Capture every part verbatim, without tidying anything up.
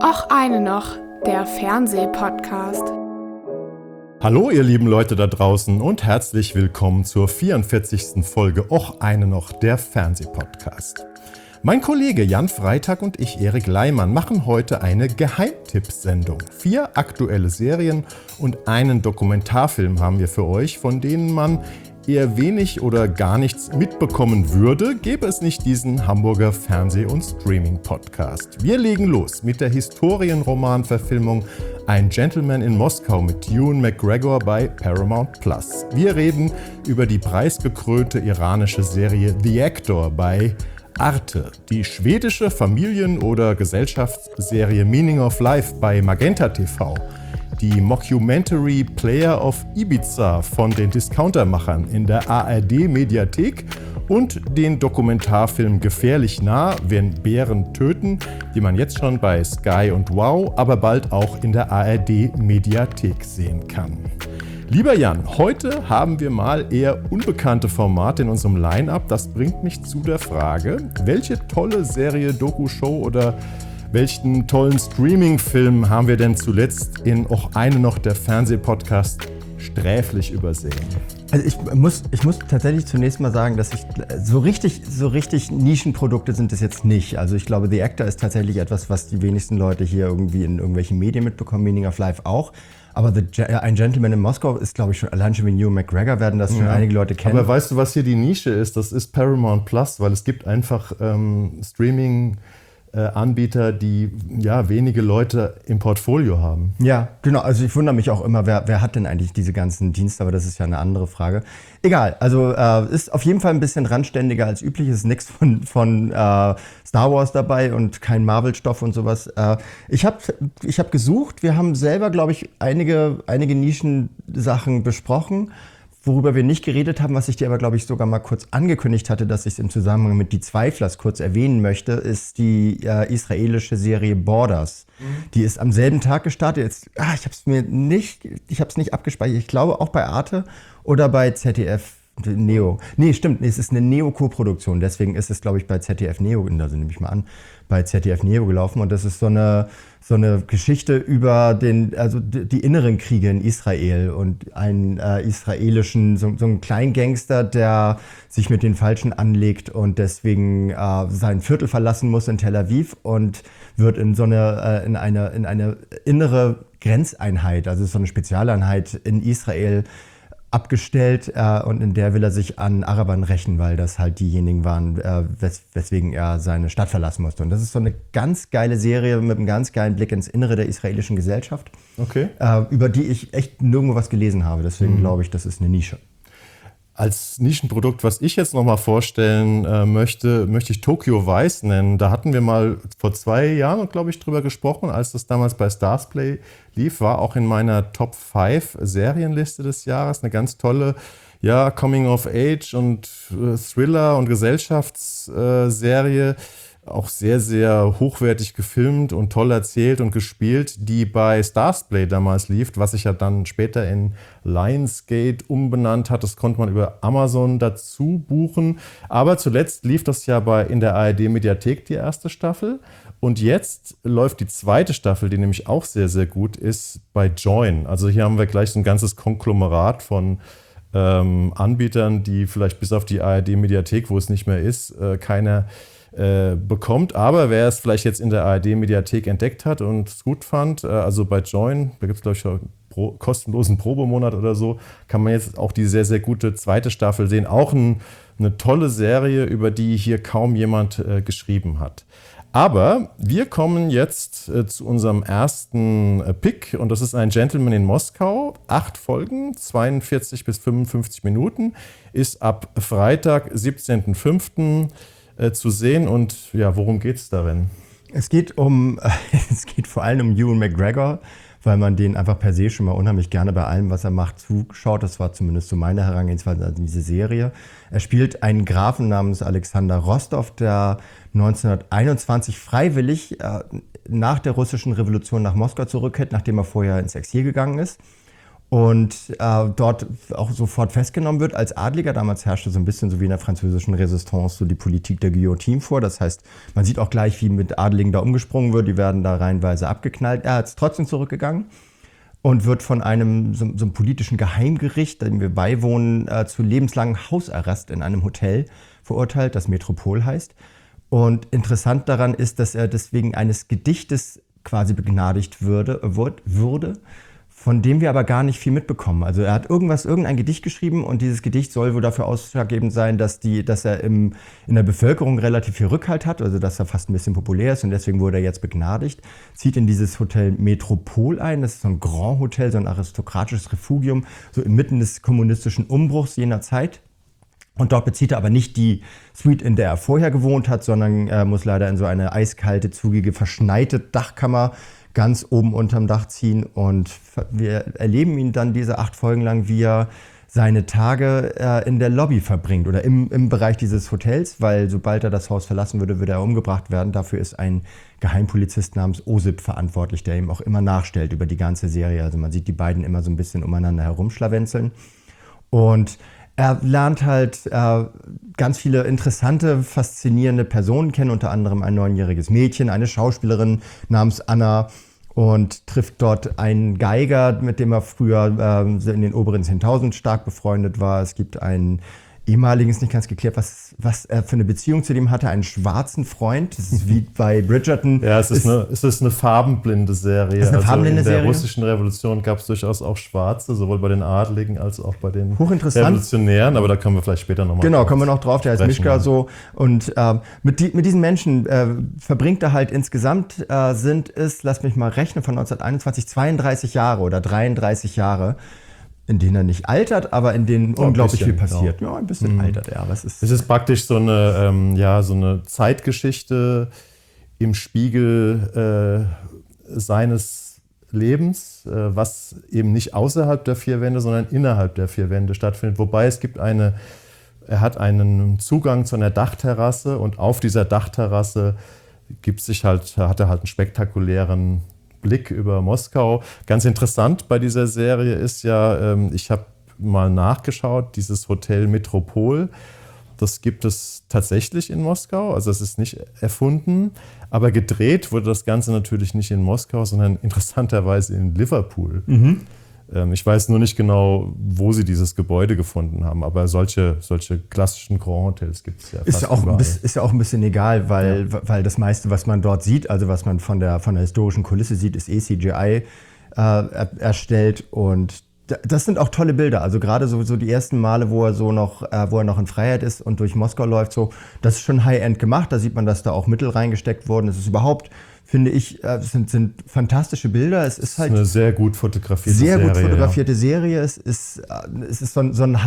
Och eine noch, der Fernsehpodcast. Hallo ihr lieben Leute da draußen und herzlich willkommen zur vierundvierzigsten Folge Och eine noch, der Fernsehpodcast. Mein Kollege Jan Freitag und ich, Erik Leimann, machen heute eine Geheimtippsendung. Vier aktuelle Serien und einen Dokumentarfilm haben wir für euch, von denen man eher wenig oder gar nichts mitbekommen würde, gäbe es nicht diesen Hamburger Fernseh- und Streaming-Podcast. Wir legen los mit der Historienroman-Verfilmung Ein Gentleman in Moskau mit Ewan McGregor bei Paramount Plus. Wir reden über die preisgekrönte iranische Serie The Actor bei Arte, die schwedische Familien- oder Gesellschaftsserie Meaning of Life bei Magenta T V, die Mockumentary Player of Ibiza von den Discountermachern in der A R D-Mediathek und den Dokumentarfilm Gefährlich nah, wenn Bären töten, die man jetzt schon bei Sky und Wow, aber bald auch in der A R D-Mediathek sehen kann. Lieber Jan, heute haben wir mal eher unbekannte Formate in unserem Line-Up. Das bringt mich zu der Frage, welche tolle Serie, Doku-Show oder welchen tollen Streaming-Film haben wir denn zuletzt in Och eine noch, der Fernsehpodcast, sträflich übersehen? Also ich muss, ich muss tatsächlich zunächst mal sagen, dass ich so richtig, so richtig Nischenprodukte sind es jetzt nicht. Also ich glaube, The Actor ist tatsächlich etwas, was die wenigsten Leute hier irgendwie in irgendwelchen Medien mitbekommen, Meaning of Life auch. Aber The, Ein Gentleman in Moskau ist, glaube ich, schon allein schon wie Ewan McGregor werden das schon ja einige Leute kennen. Aber weißt du, was hier die Nische ist? Das ist Paramount Plus, weil es gibt einfach ähm, Streaming Anbieter, die ja wenige Leute im Portfolio haben. Ja, genau. Also ich wundere mich auch immer, wer, wer hat denn eigentlich diese ganzen Dienste, aber das ist ja eine andere Frage. Egal, also äh, ist auf jeden Fall ein bisschen randständiger als üblich. Es ist nichts von, von äh, Star Wars dabei und kein Marvel-Stoff und sowas. Äh, ich habe ich hab gesucht, wir haben selber, glaube ich, einige, einige Nischensachen besprochen. Worüber wir nicht geredet haben, was ich dir aber, glaube ich, sogar mal kurz angekündigt hatte, dass ich es im Zusammenhang mit Die Zweiflers kurz erwähnen möchte, ist die äh, israelische Serie Borders. Mhm. Die ist am selben Tag gestartet. Jetzt, ah, ich habe es mir nicht, ich habe es nicht abgespeichert. Ich glaube auch bei Arte oder bei Z D F Neo. Nee, stimmt, nee, es ist eine Neo-Co-Produktion. Deswegen ist es, glaube ich, bei Z D F Neo, also nehme ich mal an, bei Z D F Neo gelaufen. Und das ist so eine so eine Geschichte über den, also die, die inneren Kriege in Israel und einen äh, israelischen, so, so einen Kleingangster, der sich mit den Falschen anlegt und deswegen äh, sein Viertel verlassen muss in Tel Aviv und wird in so eine, äh, in eine, in eine innere Grenzeinheit, also so eine Spezialeinheit in Israel abgestellt äh, und in der will er sich an Arabern rächen, weil das halt diejenigen waren, äh, wes- weswegen er seine Stadt verlassen musste. Und das ist so eine ganz geile Serie mit einem ganz geilen Blick ins Innere der israelischen Gesellschaft, okay. äh, über die ich echt nirgendwo was gelesen habe. Deswegen mhm. glaube ich, das ist eine Nische. Als Nischenprodukt, was ich jetzt nochmal vorstellen äh, möchte, möchte ich Tokyo Vice nennen. Da hatten wir mal vor zwei Jahren, glaube ich, drüber gesprochen, als das damals bei Starzplay lief, war auch in meiner Top fünf Serienliste des Jahres. Eine ganz tolle, ja, Coming-of-Age und äh, Thriller- und Gesellschaftsserie. Auch sehr, sehr hochwertig gefilmt und toll erzählt und gespielt, die bei Starzplay damals lief, was sich ja dann später in Lionsgate umbenannt hat. Das konnte man über Amazon dazu buchen. Aber zuletzt lief das ja bei, in der A R D-Mediathek die erste Staffel. Und jetzt läuft die zweite Staffel, die nämlich auch sehr, sehr gut ist, bei Joyn. Also hier haben wir gleich so ein ganzes Konglomerat von ähm, Anbietern, die vielleicht bis auf die A R D-Mediathek, wo es nicht mehr ist, äh, keiner bekommt. Aber wer es vielleicht jetzt in der A R D-Mediathek entdeckt hat und es gut fand, also bei Joyn, da gibt es, glaube ich, einen Pro- kostenlosen Probemonat oder so, kann man jetzt auch die sehr, sehr gute zweite Staffel sehen. Auch ein, eine tolle Serie, über die hier kaum jemand äh, geschrieben hat. Aber wir kommen jetzt äh, zu unserem ersten äh, Pick und das ist Ein Gentleman in Moskau. Acht Folgen, zweiundvierzig bis fünfundfünfzig Minuten, ist ab Freitag, siebzehnten fünften zu sehen. Und ja, worum geht es darin? Es geht um, es geht vor allem um Ewan McGregor, weil man den einfach per se schon mal unheimlich gerne bei allem, was er macht, zuschaut. Das war zumindest so meine Herangehensweise an diese Serie. Er spielt einen Grafen namens Alexander Rostov, der neunzehnhunderteinundzwanzig freiwillig äh, nach der russischen Revolution nach Moskau zurückkehrt, nachdem er vorher ins Exil gegangen ist. und äh, dort auch sofort festgenommen wird als Adliger. Damals herrschte so ein bisschen so wie in der französischen Resistance so die Politik der Guillotine vor. Das heißt, man sieht auch gleich, wie mit Adligen da umgesprungen wird. Die werden da reihenweise abgeknallt. Er ist trotzdem zurückgegangen und wird von einem so, so einem politischen Geheimgericht, dem wir beiwohnen, äh, zu lebenslangem Hausarrest in einem Hotel verurteilt, das Metropol heißt. Und interessant daran ist, dass er deswegen eines Gedichtes quasi begnadigt würde, wird, würde, von dem wir aber gar nicht viel mitbekommen. Also er hat irgendwas, irgendein Gedicht geschrieben und dieses Gedicht soll wohl dafür ausschlaggebend sein, dass, die, dass er im, in der Bevölkerung relativ viel Rückhalt hat, also dass er fast ein bisschen populär ist und deswegen wurde er jetzt begnadigt. Zieht in dieses Hotel Metropol ein, das ist so ein Grand Hotel, so ein aristokratisches Refugium, so inmitten des kommunistischen Umbruchs jener Zeit. Und dort bezieht er aber nicht die Suite, in der er vorher gewohnt hat, sondern äh, muss leider in so eine eiskalte, zugige, verschneite Dachkammer ganz oben unterm Dach ziehen. Und wir erleben ihn dann diese acht Folgen lang, wie er seine Tage äh, in der Lobby verbringt oder im, im Bereich dieses Hotels, weil sobald er das Haus verlassen würde, würde er umgebracht werden. Dafür ist ein Geheimpolizist namens Osip verantwortlich, der ihm auch immer nachstellt über die ganze Serie. Also man sieht die beiden immer so ein bisschen umeinander herumschlawenzeln. Und er lernt halt äh, ganz viele interessante, faszinierende Personen kennen, unter anderem ein neunjähriges Mädchen, eine Schauspielerin namens Anna und trifft dort einen Geiger, mit dem er früher äh, in den oberen zehntausend stark befreundet war. Es gibt einen ehemaligen, ist nicht ganz geklärt, was, was er für eine Beziehung zu dem hatte, einen schwarzen Freund. Das ist wie bei Bridgerton. Ja, es ist, ist, eine, es ist eine farbenblinde Serie. Es ist eine also farbenblinde in der Serie? russischen Revolution gab es durchaus auch Schwarze, sowohl bei den Adligen als auch bei den Hochinteressant. Revolutionären. Aber da kommen wir vielleicht später nochmal Genau, kommen wir noch drauf. Der heißt sprechen. Mischka so. Und ähm, mit, die, mit diesen Menschen äh, verbringt er halt insgesamt, äh, sind es, lass mich mal rechnen, von neunzehnhunderteinundzwanzig zweiunddreißig Jahre oder dreiunddreißig Jahre, in denen er nicht altert, aber in denen Ja, unglaublich bisschen, viel passiert. ja. Ja, ein bisschen mhm. altert er. Aber es ist, es ist praktisch so eine, ähm, ja, so eine Zeitgeschichte im Spiegel äh, seines Lebens, äh, was eben nicht außerhalb der vier Wände, sondern innerhalb der vier Wände stattfindet. Wobei es gibt eine, er hat einen Zugang zu einer Dachterrasse und auf dieser Dachterrasse gibt sich halt, hat er halt einen spektakulären Blick über Moskau. Ganz interessant bei dieser Serie ist ja, ähm, ich habe mal nachgeschaut, dieses Hotel Metropol, das gibt es tatsächlich in Moskau, also es ist nicht erfunden, aber gedreht wurde das Ganze natürlich nicht in Moskau, sondern interessanterweise in Liverpool. Mhm. Ähm, ich weiß nur nicht genau, wo sie dieses Gebäude gefunden haben, aber solche, solche klassischen Grand Hotels gibt es ja fast ist ja auch überall. ein bisschen, ist ja auch ein bisschen egal, weil, Ja. weil das meiste, was man dort sieht, also was man von der, von der historischen Kulisse sieht, ist eh C G I äh, er, erstellt und das sind auch tolle Bilder. Also gerade so, so die ersten Male, wo er so noch, äh, wo er noch in Freiheit ist und durch Moskau läuft, so, das ist schon High-End gemacht. Da sieht man, dass da auch Mittel reingesteckt wurden. Es ist überhaupt, finde ich, äh, sind, sind fantastische Bilder. Es ist halt eine sehr gut fotografierte sehr Serie. gut fotografierte ja. Serie. Es ist, äh, es ist so ein, so ein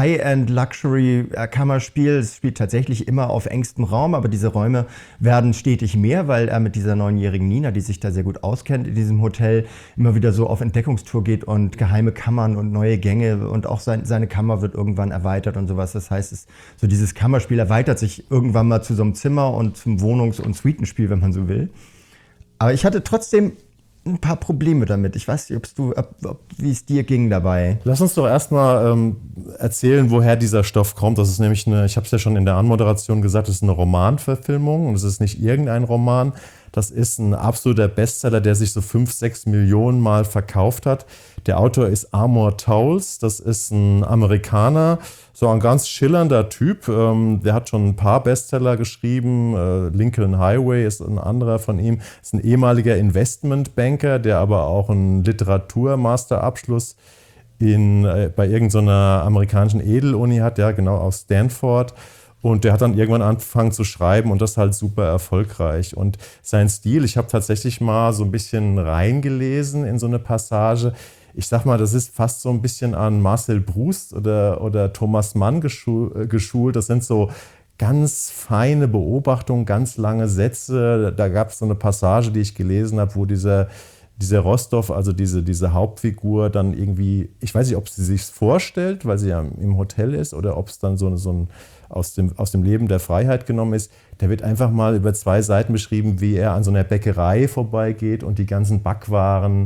High-End-Luxury-Kammerspiel. Es spielt tatsächlich immer auf engstem Raum, aber diese Räume werden stetig mehr, weil er mit dieser neunjährigen Nina, die sich da sehr gut auskennt in diesem Hotel, immer wieder so auf Entdeckungstour geht und geheime Kammern und neue Gänge und auch sein, seine Kammer wird irgendwann erweitert und sowas. Das heißt, es, so dieses Kammerspiel erweitert sich irgendwann mal zu so einem Zimmer und zum Wohnungs- und Suitenspiel, wenn man so will. Aber ich hatte trotzdem ein paar Probleme damit. Ich weiß nicht, ob du, ob, ob, wie es dir ging dabei. Lass uns doch erstmal ähm, erzählen, woher dieser Stoff kommt. Das ist nämlich eine, ich habe es ja schon in der Anmoderation gesagt, das ist eine Romanverfilmung und es ist nicht irgendein Roman. Das ist ein absoluter Bestseller, der sich so fünf, sechs Millionen Mal verkauft hat. Der Autor ist Amor Towles, das ist ein Amerikaner, so ein ganz schillernder Typ. Ähm, der hat schon ein paar Bestseller geschrieben. Äh, Lincoln Highway ist ein anderer von ihm. Ist ein ehemaliger Investmentbanker, der aber auch einen Literaturmasterabschluss in, äh, bei irgendeiner amerikanischen Edeluni hat, ja genau, aus Stanford. Und der hat dann irgendwann angefangen zu schreiben und das halt super erfolgreich. Und sein Stil, ich habe tatsächlich mal so ein bisschen reingelesen in so eine Passage. Ich sag mal, das ist fast so ein bisschen an Marcel Proust oder, oder Thomas Mann geschult. Das sind so ganz feine Beobachtungen, ganz lange Sätze. Da gab es so eine Passage, die ich gelesen habe, wo dieser, dieser Rostov, also diese, diese Hauptfigur, dann irgendwie, ich weiß nicht, ob sie sich vorstellt, weil sie ja im Hotel ist, oder ob es dann so, so ein aus dem, aus dem Leben der Freiheit genommen ist. Der wird einfach mal über zwei Seiten beschrieben, wie er an so einer Bäckerei vorbeigeht und die ganzen Backwaren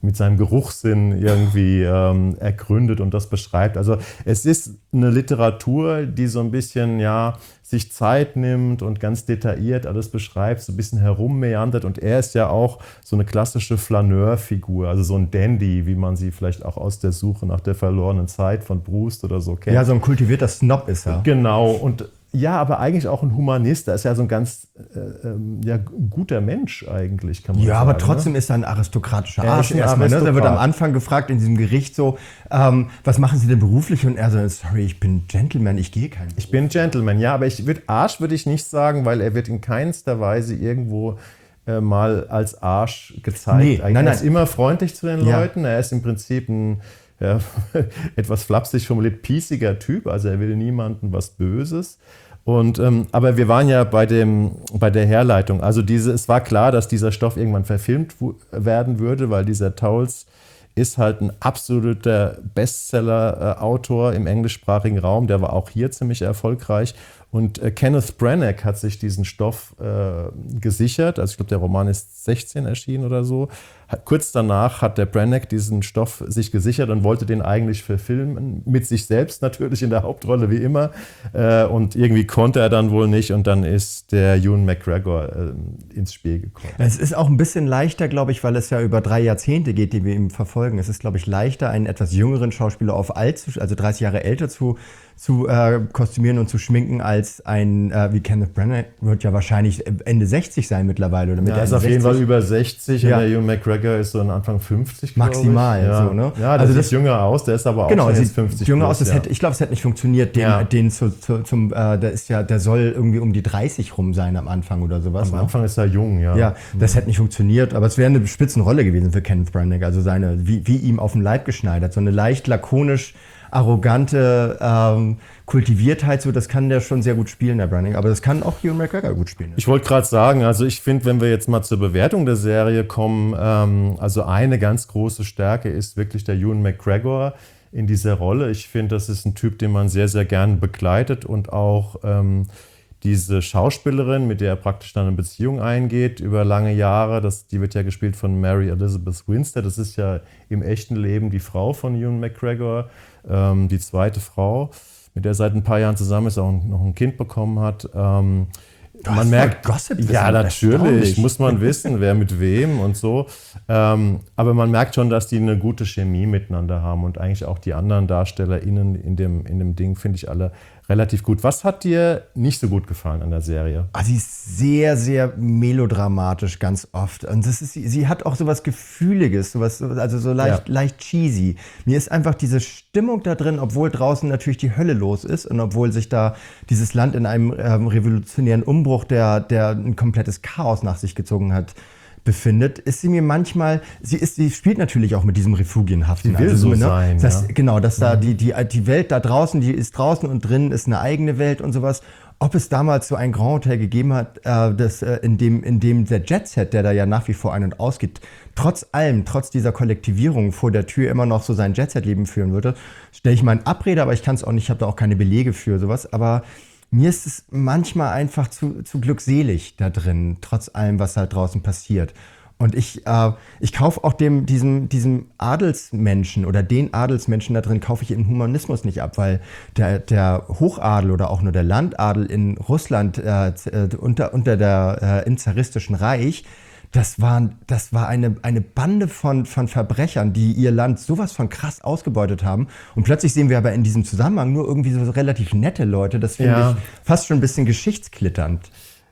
mit seinem Geruchssinn irgendwie ähm, ergründet und das beschreibt. Also es ist eine Literatur, die so ein bisschen ja sich Zeit nimmt und ganz detailliert alles beschreibt, so ein bisschen herummeandert. Und er ist ja auch so eine klassische Flaneur-Figur, also so ein Dandy, wie man sie vielleicht auch aus der Suche nach der verlorenen Zeit von Proust oder so kennt. Ja, so ein kultivierter Snob ist er. Genau. Und ja, aber eigentlich auch ein Humanist. Er ist ja so ein ganz äh, ähm, ja, guter Mensch eigentlich, kann man ja, sagen. aber trotzdem ne? ist er ein aristokratischer er Arsch. Ein erstmal, ne? Aristokrat. Da wird am Anfang gefragt in diesem Gericht so, ähm, was machen Sie denn beruflich? Und er so, sorry, ich bin Gentleman, ich gehe keinen Beruf. Ich bin Gentleman, ja, aber ich würd, Arsch würde ich nicht sagen, weil er wird in keinster Weise irgendwo äh, mal als Arsch gezeigt. Nee, nein, nein. Er ist immer freundlich zu den Ja. Leuten. Er ist im Prinzip ein ja, etwas flapsig formuliert piesiger Typ. Also er will niemandem was Böses. Und, ähm, aber wir waren ja bei, dem, bei der Herleitung. Also diese, es war klar, dass dieser Stoff irgendwann verfilmt w- werden würde, weil dieser Towles ist halt ein absoluter Bestseller-Autor im englischsprachigen Raum. Der war auch hier ziemlich erfolgreich. Und äh, Kenneth Branagh hat sich diesen Stoff äh, gesichert. Also ich glaube, der Roman ist sechzehn erschienen oder so. Hat, kurz danach hat der Branagh diesen Stoff sich gesichert und wollte den eigentlich verfilmen. Mit sich selbst natürlich in der Hauptrolle wie immer. Äh, und irgendwie konnte er dann wohl nicht. Und dann ist der Ewan McGregor äh, ins Spiel gekommen. Es ist auch ein bisschen leichter, glaube ich, weil es ja über drei Jahrzehnte geht, die wir ihm verfolgen. Es ist, glaube ich, leichter, einen etwas jüngeren Schauspieler auf alt, zu, also dreißig Jahre älter zu zu äh, kostümieren und zu schminken als ein, äh, wie Kenneth Branagh wird ja wahrscheinlich Ende sechzig sein mittlerweile. Oder mit ja, er ist Ende auf jeden sechzig. Fall über sechzig Ja. und der Ewan McGregor ist so in Anfang fünfzig, Maximal, ich. Ja. so, ne? Ja, der Also sieht das- jünger aus, der ist aber auch Genau, schon sieht jetzt fünfzig jünger plus, aus. Das ja. hätte, ich glaube, es hätte nicht funktioniert, den, Ja. den zu, zu, zum, äh, der ist ja, der soll irgendwie um die dreißig rum sein am Anfang oder sowas. Am ne? Anfang ist er jung, ja. Ja, das hätte nicht funktioniert, aber es wäre eine Spitzenrolle gewesen für Kenneth Branagh. Also seine, wie, wie ihm auf den Leib geschneidert, so eine leicht lakonisch arrogante ähm, Kultiviertheit, so das kann der schon sehr gut spielen, der Branagh. Aber das kann auch Ewan McGregor gut spielen. Ich wollte gerade sagen, also ich finde, wenn wir jetzt mal zur Bewertung der Serie kommen, ähm, also eine ganz große Stärke ist wirklich der Ewan McGregor in dieser Rolle. Ich finde, das ist ein Typ, den man sehr, sehr gern begleitet und auch ähm, diese Schauspielerin, mit der er praktisch dann eine Beziehung eingeht über lange Jahre, das, die wird ja gespielt von Mary Elizabeth Winstead, das ist ja im echten Leben die Frau von Ewan McGregor, ähm, die zweite Frau, mit der er seit ein paar Jahren zusammen ist, auch noch ein Kind bekommen hat. Ähm, hast man voll merkt, Gossip, das ja ist natürlich, erstaunlich. muss man wissen, wer mit wem und so. Ähm, aber man merkt schon, dass die eine gute Chemie miteinander haben und eigentlich auch die anderen DarstellerInnen in dem, in dem Ding finde ich alle relativ gut. Was hat dir nicht so gut gefallen an der Serie? Ah, sie ist sehr, sehr melodramatisch ganz oft. Und das ist, sie sie hat auch sowas Gefühliges, sowas, also so leicht, Ja. leicht cheesy. Mir ist einfach diese Stimmung da drin, obwohl draußen natürlich die Hölle los ist und obwohl sich da dieses Land in einem ähm, revolutionären Umbruch, der, der ein komplettes Chaos nach sich gezogen hat, befindet, ist sie mir manchmal, sie ist, sie spielt natürlich auch mit diesem Refugienhaften. Sie will so ne, sein, das, ja. Genau, dass da die, die, die Welt da draußen, die ist draußen und drinnen ist eine eigene Welt und sowas. Ob es damals so ein Grand Hotel gegeben hat, äh, das, äh, in, dem, in dem der Jetset, der da ja nach wie vor ein- und ausgeht, trotz allem, trotz dieser Kollektivierung vor der Tür immer noch so sein Jetset-Leben führen würde, stelle ich mal in Abrede, aber ich kann es auch nicht, ich habe da auch keine Belege für sowas, aber mir ist es manchmal einfach zu, zu glückselig da drin, trotz allem, was halt draußen passiert. Und ich, äh, ich kaufe auch dem, diesem, diesem Adelsmenschen oder den Adelsmenschen da drin, kaufe ich im Humanismus nicht ab, weil der, der Hochadel oder auch nur der Landadel in Russland äh, z- äh, unter, unter der, äh, im zaristischen Reich, das, waren, das war eine, eine Bande von, von Verbrechern, die ihr Land sowas von krass ausgebeutet haben. Und plötzlich sehen wir aber in diesem Zusammenhang nur irgendwie so relativ nette Leute. Das finde Ja. ich fast schon ein bisschen geschichtsklitternd.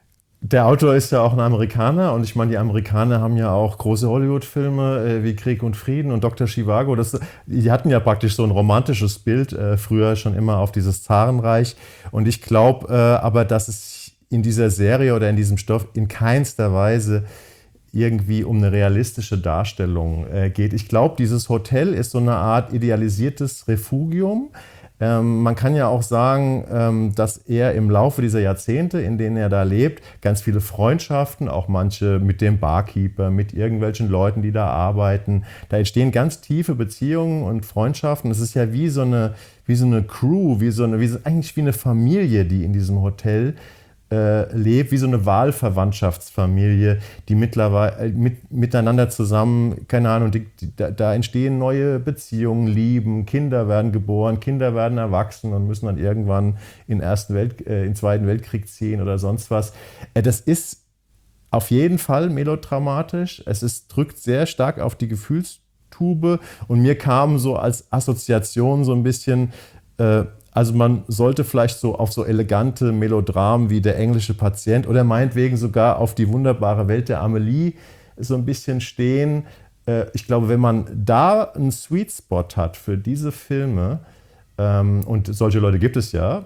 Der Autor ist ja auch ein Amerikaner und ich meine, die Amerikaner haben ja auch große Hollywood-Filme äh, wie Krieg und Frieden und Doktor Zhivago. Das, die hatten ja praktisch so ein romantisches Bild äh, früher schon immer auf dieses Zarenreich. Und ich glaube äh, aber, dass es in dieser Serie oder in diesem Stoff in keinster Weise irgendwie um eine realistische Darstellung äh, geht. Ich glaube, dieses Hotel ist so eine Art idealisiertes Refugium. Ähm, man kann ja auch sagen, ähm, dass er im Laufe dieser Jahrzehnte, in denen er da lebt, ganz viele Freundschaften, auch manche mit dem Barkeeper, mit irgendwelchen Leuten, die da arbeiten, da entstehen ganz tiefe Beziehungen und Freundschaften. Es ist ja wie so eine, wie so eine Crew, wie so eine, wie so, eigentlich wie eine Familie, die in diesem Hotel äh, lebt wie so eine Wahlverwandtschaftsfamilie, die mittlerweile mit, miteinander zusammen, keine Ahnung, die, die, da, da entstehen neue Beziehungen, Lieben, Kinder werden geboren, Kinder werden erwachsen und müssen dann irgendwann in den Ersten Welt, äh, in den Zweiten Weltkrieg ziehen oder sonst was. Äh, das ist auf jeden Fall melodramatisch. Es ist, drückt sehr stark auf die Gefühlstube und mir kam so als Assoziation so ein bisschen, äh, also man sollte vielleicht so auf so elegante Melodramen wie Der englische Patient oder meinetwegen sogar auf Die wunderbare Welt der Amelie so ein bisschen stehen. Ich glaube, wenn man da einen Sweet Spot hat für diese Filme, und solche Leute gibt es ja,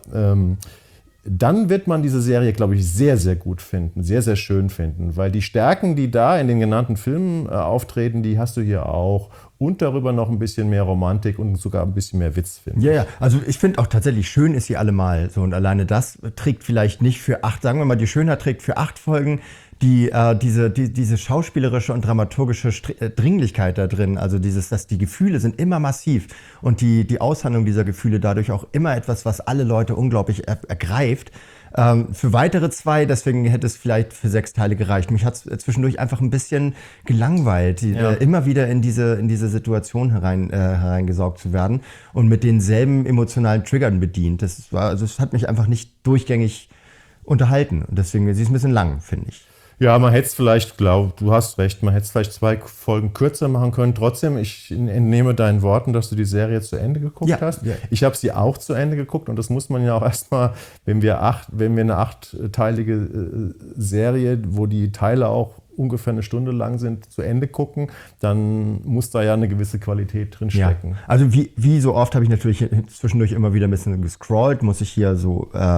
dann wird man diese Serie, glaube ich, sehr, sehr gut finden, sehr, sehr schön finden. Weil die Stärken, die da in den genannten Filmen auftreten, die hast du hier auch. Und darüber noch ein bisschen mehr Romantik und sogar ein bisschen mehr Witz, finde ich. Ja, ja, also ich finde auch tatsächlich, schön ist sie allemal. So, und alleine das trägt vielleicht nicht für acht, sagen wir mal, die Schönheit trägt für acht Folgen die, äh, diese, die, diese schauspielerische und dramaturgische Str- äh, Dringlichkeit da drin. Also dieses, dass die Gefühle sind immer massiv und die, die Aushandlung dieser Gefühle dadurch auch immer etwas, was alle Leute unglaublich er- ergreift. Ähm, für weitere zwei, deswegen hätte es vielleicht für sechs Teile gereicht. Mich hat es zwischendurch einfach ein bisschen gelangweilt, die, Ja. äh, immer wieder in diese, in diese Situation herein, äh, hereingesaugt zu werden und mit denselben emotionalen Triggern bedient. Das war, also es hat mich einfach nicht durchgängig unterhalten. Und deswegen, sie ist ein bisschen lang, finde ich. Ja, man hätte es vielleicht, glaub, du hast recht, man hätte es vielleicht zwei Folgen kürzer machen können. Trotzdem, ich entnehme deinen Worten, dass du die Serie zu Ende geguckt Ja, hast. ja. Ich habe sie auch zu Ende geguckt und das muss man ja auch erstmal, wenn wir acht, wenn wir eine achtteilige äh, Serie, wo die Teile auch ungefähr eine Stunde lang sind, zu Ende gucken, dann muss da ja eine gewisse Qualität drin stecken. Ja. Also wie, wie so oft habe ich natürlich zwischendurch immer wieder ein bisschen gescrollt, muss ich hier so, äh,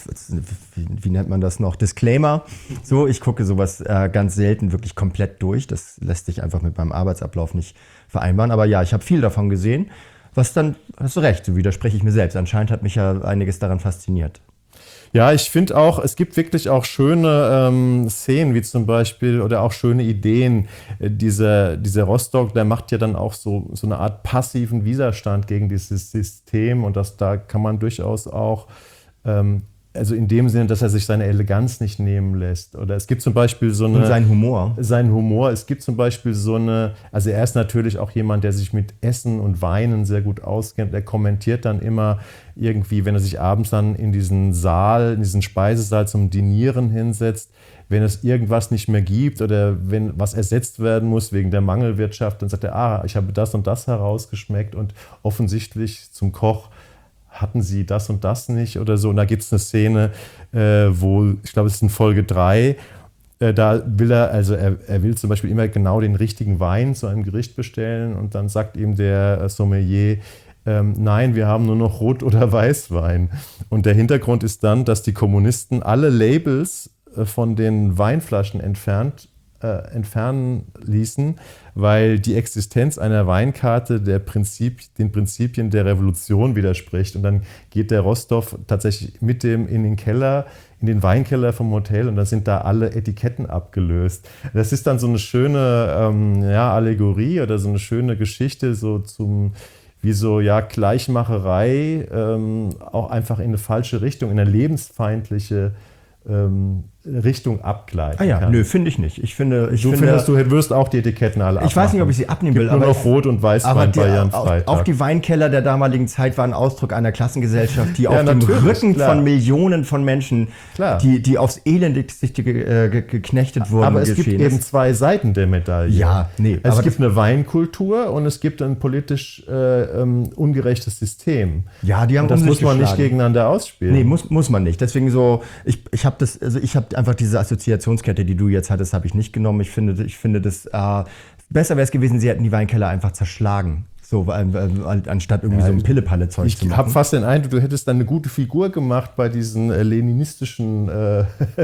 wie, wie nennt man das noch, Disclaimer. So, ich gucke sowas äh, ganz selten wirklich komplett durch. Das lässt sich einfach mit meinem Arbeitsablauf nicht vereinbaren. Aber ja, ich habe viel davon gesehen. Was dann, hast du recht, so widerspreche ich mir selbst. Anscheinend hat mich ja einiges daran fasziniert. Ja, ich finde auch, es gibt wirklich auch schöne ähm, Szenen, wie zum Beispiel, oder auch schöne Ideen. Äh, dieser, dieser Rostock, der macht ja dann auch so, so eine Art passiven Widerstand gegen dieses System und das, da kann man durchaus auch, ähm, also in dem Sinne, dass er sich seine Eleganz nicht nehmen lässt. Oder es gibt zum Beispiel so eine... Und sein Humor. Sein Humor. Es gibt zum Beispiel so eine, also er ist natürlich auch jemand, der sich mit Essen und Weinen sehr gut auskennt. Er kommentiert dann immer irgendwie, wenn er sich abends dann in diesen Saal, in diesen Speisesaal zum Dinieren hinsetzt, wenn es irgendwas nicht mehr gibt oder wenn was ersetzt werden muss wegen der Mangelwirtschaft, dann sagt er, ah, ich habe das und das herausgeschmeckt und offensichtlich zum Koch hatten sie das und das nicht oder so. Und da gibt es eine Szene, äh, wo, ich glaube, es ist in Folge drei, äh, da will er, also er, er will zum Beispiel immer genau den richtigen Wein zu einem Gericht bestellen und dann sagt ihm der Sommelier, ähm, nein, wir haben nur noch Rot- oder Weißwein. Und der Hintergrund ist dann, dass die Kommunisten alle Labels äh, von den Weinflaschen entfernt Äh, entfernen ließen, weil die Existenz einer Weinkarte der Prinzip, den Prinzipien der Revolution widerspricht. Und dann geht der Rostov tatsächlich mit dem in den Keller, in den Weinkeller vom Hotel und dann sind da alle Etiketten abgelöst. Das ist dann so eine schöne ähm, ja, Allegorie oder so eine schöne Geschichte so zum wie so ja Gleichmacherei ähm, auch einfach in eine falsche Richtung, in eine lebensfeindliche ähm, Richtung abgleiten Ah ja, kann. nö, finde ich nicht. Ich finde, ich Du finde, findest, du wirst auch die Etiketten alle abmachen. Ich weiß nicht, ob ich sie abnehmen will, Gibt nur aber noch Rot- und Weißwein aber die, bei Jan auch, Freitag. auch die Weinkeller der damaligen Zeit waren Ausdruck einer Klassengesellschaft, die Ja, auf dem natürlich, Rücken klar. von Millionen von Menschen, Klar. die, die aufs Elendigste ge, äh, ge, geknechtet wurden, Aber es gibt geschehen eben ist. zwei Seiten der Medaille. Ja, nee, Es aber gibt eine Weinkultur und es gibt ein politisch äh, ähm, ungerechtes System. Ja, die haben und das um sich muss man nicht geschlagen. gegeneinander ausspielen. Nee, muss, muss man nicht. Deswegen so, ich, ich habe das, also ich habe einfach diese Assoziationskette, die du jetzt hattest, habe ich nicht genommen. Ich finde, ich finde das, äh, besser wäre es gewesen, sie hätten die Weinkeller einfach zerschlagen. So, äh, äh, anstatt irgendwie Ja, so ein Pille-Palle-Zeug zu Ich machen. habe fast den Eindruck, du hättest dann eine gute Figur gemacht bei diesen äh, leninistischen äh,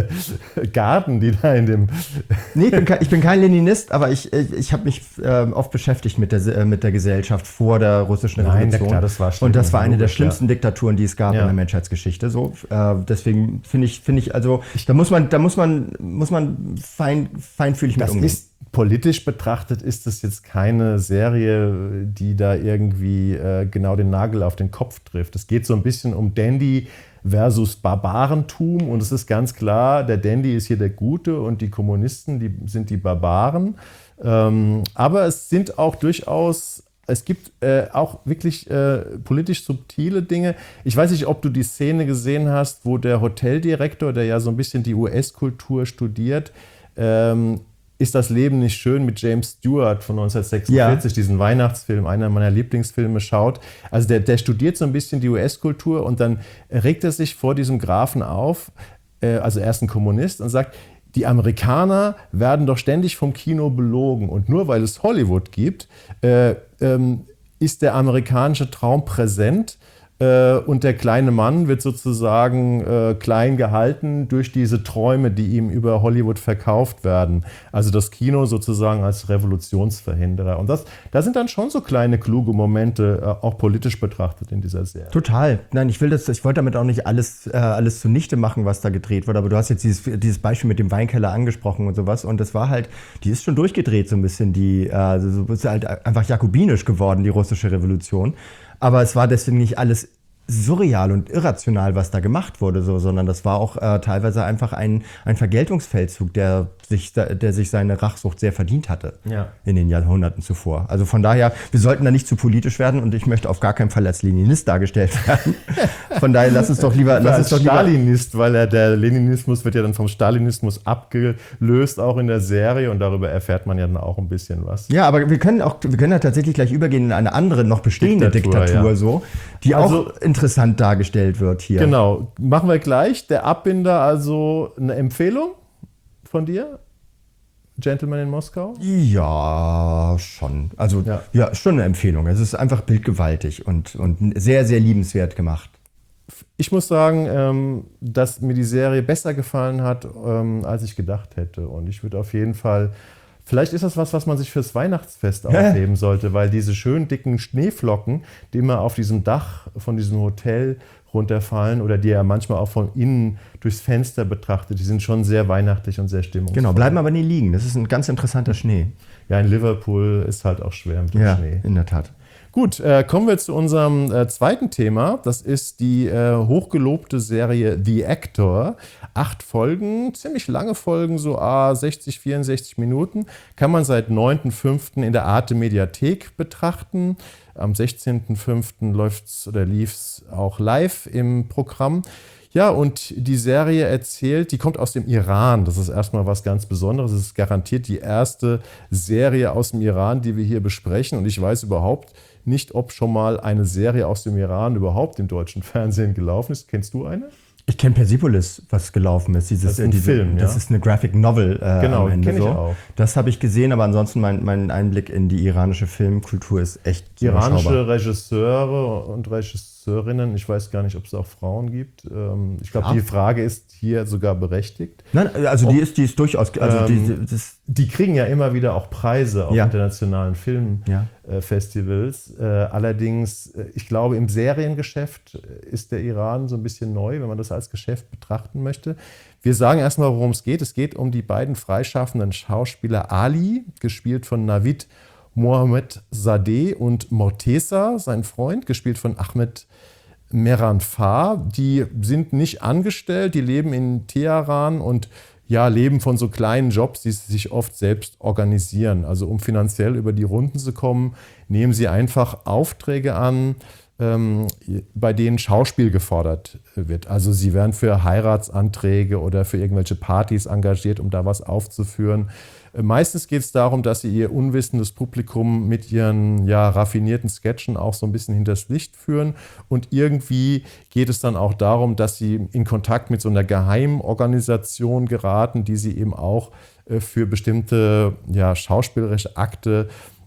Garden, die da in dem... Nee, ich bin, kein, ich bin kein Leninist, aber ich, ich, ich habe mich äh, oft beschäftigt mit der, äh, mit der Gesellschaft vor der russischen Nein, Revolution. na klar, das war schlimm. Und das war eine der Logisch, schlimmsten Diktaturen, die es gab Ja. in der Menschheitsgeschichte. So, äh, deswegen finde ich, finde ich, also da muss man, da muss man, muss man fein, feinfühlig mit Das umgehen. ist politisch betrachtet ist es jetzt keine Serie, die da irgendwie äh, genau den Nagel auf den Kopf trifft. Es geht so ein bisschen um Dandy versus Barbarentum und es ist ganz klar, der Dandy ist hier der Gute und die Kommunisten, die sind die Barbaren. Ähm, aber es sind auch durchaus, es gibt äh, auch wirklich äh, politisch subtile Dinge. Ich weiß nicht, ob du die Szene gesehen hast, wo der Hoteldirektor, der ja so ein bisschen die U S-Kultur studiert, ähm, Ist das Leben nicht schön mit James Stewart von neunzehnhundertsechsundvierzig, ja. diesen Weihnachtsfilm, einer meiner Lieblingsfilme, schaut. Also der, der studiert so ein bisschen die U S-Kultur und dann regt er sich vor diesem Grafen auf, äh, also er ist ein Kommunist und sagt, die Amerikaner werden doch ständig vom Kino belogen und nur weil es Hollywood gibt, äh, ähm, ist der amerikanische Traum präsent. Und der kleine Mann wird sozusagen äh, klein gehalten durch diese Träume, die ihm über Hollywood verkauft werden. Also das Kino sozusagen als Revolutionsverhinderer. Und das, da sind dann schon so kleine, kluge Momente, äh, auch politisch betrachtet in dieser Serie. Total. Nein, ich will das, ich wollte damit auch nicht alles, äh, alles zunichte machen, was da gedreht wird. Aber du hast jetzt dieses, dieses Beispiel mit dem Weinkeller angesprochen und sowas. Und das war halt, die ist schon durchgedreht so ein bisschen. Die äh, so ist halt einfach jakobinisch geworden, die russische Revolution. Aber es war deswegen nicht alles surreal und irrational, was da gemacht wurde, so, sondern das war auch äh, teilweise einfach ein, ein Vergeltungsfeldzug, der sich, der sich seine Rachsucht sehr verdient hatte ja. in den Jahrhunderten zuvor. Also von daher, wir sollten da nicht zu politisch werden und ich möchte auf gar keinen Fall als Leninist dargestellt werden. Von daher lass uns doch lieber... Lass als uns doch Stalinist, weil er, der Leninismus wird ja dann vom Stalinismus abgelöst, auch in der Serie und darüber erfährt man ja dann auch ein bisschen was. Ja, aber wir können auch, wir können ja tatsächlich gleich übergehen in eine andere, noch bestehende Diktatur, Diktatur ja. so, die also, auch interessant dargestellt wird hier. Genau, machen wir gleich. Der Abbinder, also eine Empfehlung von dir? Gentleman in Moskau? Ja, schon. Also ja, ja schon eine Empfehlung. Es ist einfach bildgewaltig und, und sehr, sehr liebenswert gemacht. Ich muss sagen, ähm, dass mir die Serie besser gefallen hat, ähm, als ich gedacht hätte. Und ich würde auf jeden Fall, vielleicht ist das was, was man sich fürs Weihnachtsfest aufheben sollte, weil diese schönen dicken Schneeflocken, die immer auf diesem Dach von diesem Hotel runterfallen oder die ja manchmal auch von innen durchs Fenster betrachtet, die sind schon sehr weihnachtlich und sehr stimmungsvoll. Genau, bleiben aber nie liegen. Das ist ein ganz interessanter Schnee. Ja, in Liverpool ist halt auch schwer mit dem ja, Schnee. In der Tat. Gut, äh, kommen wir zu unserem äh, zweiten Thema. Das ist die äh, hochgelobte Serie The Actor. Acht Folgen, ziemlich lange Folgen, so ah, sechzig, vierundsechzig Minuten. Kann man seit neunten fünften in der Arte Mediathek betrachten. Am sechzehnten fünften läuft's oder lief's auch live im Programm. Ja, und die Serie erzählt, die kommt aus dem Iran. Das ist erstmal was ganz Besonderes. Es ist garantiert die erste Serie aus dem Iran, die wir hier besprechen. Und ich weiß überhaupt nicht, ob schon mal eine Serie aus dem Iran überhaupt im deutschen Fernsehen gelaufen ist. Kennst du eine? Ich kenne Persepolis, was gelaufen ist. Dieses, das ist ein diese, Film, ja. Das ist eine Graphic Novel äh, genau, am Ende. Kenn ich so. auch. Das habe ich gesehen, aber ansonsten mein, mein Einblick in die iranische Filmkultur ist echt iranische Regisseure und Regisseurinnen, ich weiß gar nicht, ob es auch Frauen gibt. Ich glaube, ja. Die Frage ist hier sogar berechtigt. Nein, also die ist, die ist durchaus... Also ähm, die, das die kriegen ja immer wieder auch Preise auf ja. internationalen Filmfestivals. Ja. Äh, allerdings, ich glaube, im Seriengeschäft ist der Iran so ein bisschen neu, wenn man das als Geschäft betrachten möchte. Wir sagen erstmal, worum es geht. Es geht um die beiden freischaffenden Schauspieler Ali, gespielt von Navid Mohammedzadeh, und Morteza, sein Freund, gespielt von Ahmed Mehranfar. Die sind nicht angestellt, die leben in Teheran und ja, leben von so kleinen Jobs, die sie sich oft selbst organisieren. Also um finanziell über die Runden zu kommen, nehmen sie einfach Aufträge an, ähm, bei denen Schauspiel gefordert wird. Also sie werden für Heiratsanträge oder für irgendwelche Partys engagiert, um da was aufzuführen. Meistens geht es darum, dass sie ihr unwissendes Publikum mit ihren ja, raffinierten Sketchen auch so ein bisschen hinters Licht führen. Und irgendwie geht es dann auch darum, dass sie in Kontakt mit so einer Geheimorganisation geraten, die sie eben auch äh, für bestimmte ja, schauspielerische Akte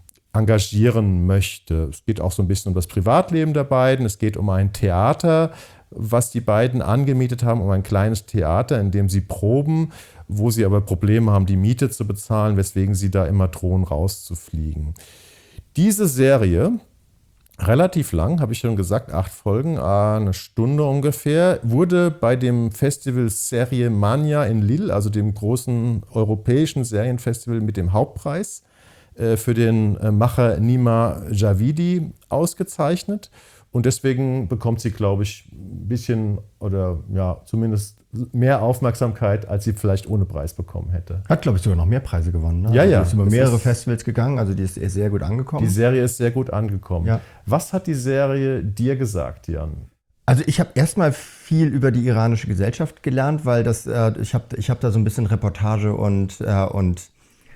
engagieren möchte. Es geht auch so ein bisschen um das Privatleben der beiden. Es geht um ein Theater, was die beiden angemietet haben, um ein kleines Theater, in dem sie proben, wo sie aber Probleme haben, die Miete zu bezahlen, weswegen sie da immer drohen, rauszufliegen. Diese Serie Relativ lang, habe ich schon gesagt, acht Folgen, eine Stunde ungefähr. Wurde bei dem Festival Serie Mania in Lille, also dem großen europäischen Serienfestival mit dem Hauptpreis, äh, für den äh, Macher Nima Javidi ausgezeichnet. Und deswegen bekommt sie, glaube ich, ein bisschen oder ja, zumindest mehr Aufmerksamkeit, als sie vielleicht ohne Preis bekommen hätte. Hat, glaube ich, sogar noch mehr Preise gewonnen. Ne? Ja, also ja. Die ist über Es mehrere ist- Festivals gegangen, also die ist sehr gut angekommen. Die Serie ist sehr gut angekommen. Ja. Was hat die Serie dir gesagt, Jan? Also ich habe erstmal viel über die iranische Gesellschaft gelernt, weil das, äh, ich habe ich hab da so ein bisschen Reportage und, äh, und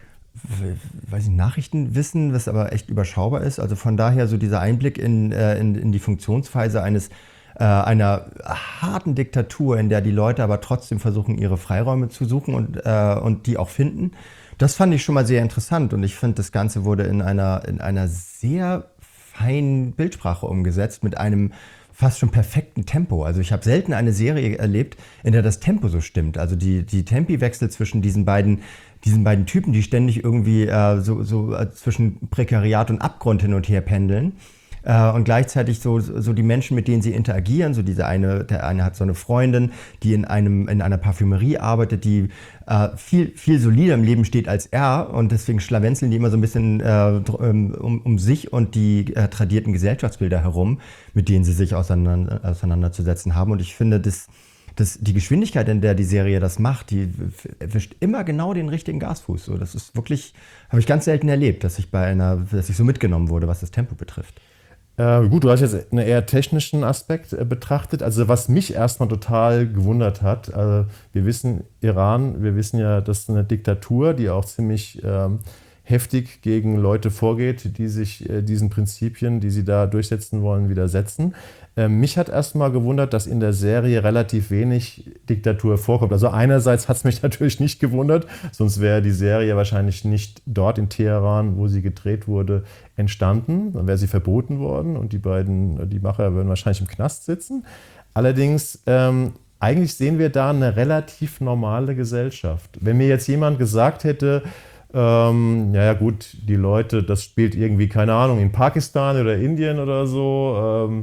w- weiß ich, Nachrichtenwissen, was aber echt überschaubar ist. Also von daher so dieser Einblick in, äh, in, in die Funktionsweise eines äh, einer harten Diktatur, in der die Leute aber trotzdem versuchen, ihre Freiräume zu suchen und, äh, und die auch finden. Das fand ich schon mal sehr interessant und ich finde, das Ganze wurde in einer, in einer sehr feinen Bildsprache umgesetzt mit einem fast schon perfekten Tempo. Also ich habe selten eine Serie erlebt, in der das Tempo so stimmt. Also die, die Tempiwechsel zwischen diesen beiden, diesen beiden Typen, die ständig irgendwie äh, so, so äh, zwischen Prekariat und Abgrund hin und her pendeln. Äh, und gleichzeitig so, so die Menschen, mit denen sie interagieren. So diese eine, der eine hat so eine Freundin, die in einem in einer Parfümerie arbeitet, die äh, viel viel solider im Leben steht als er und deswegen schlawenzeln die immer so ein bisschen äh, dr- ähm, um, um sich und die äh, tradierten Gesellschaftsbilder herum, mit denen sie sich auseinander, auseinanderzusetzen haben. Und ich finde, das Das, die Geschwindigkeit, in der die Serie das macht, die erwischt immer genau den richtigen Gasfuß. So, das ist wirklich, habe ich ganz selten erlebt, dass ich bei einer, dass ich so mitgenommen wurde, was das Tempo betrifft. Äh, gut, du hast jetzt einen eher technischen Aspekt äh, betrachtet. Also was mich erstmal total gewundert hat, äh, wir wissen Iran, wir wissen ja, das ist eine Diktatur, die auch ziemlich ähm, heftig gegen Leute vorgeht, die sich äh, diesen Prinzipien, die sie da durchsetzen wollen, widersetzen. Äh, mich hat erstmal gewundert, dass in der Serie relativ wenig Diktatur vorkommt. Also einerseits hat es mich natürlich nicht gewundert, sonst wäre die Serie wahrscheinlich nicht dort in Teheran, wo sie gedreht wurde, entstanden. Dann wäre sie verboten worden und die beiden, die Macher würden wahrscheinlich im Knast sitzen. Allerdings, ähm, eigentlich sehen wir da eine relativ normale Gesellschaft. Wenn mir jetzt jemand gesagt hätte, ähm, ja, ja gut, die Leute, das spielt irgendwie, keine Ahnung, in Pakistan oder Indien oder so ähm,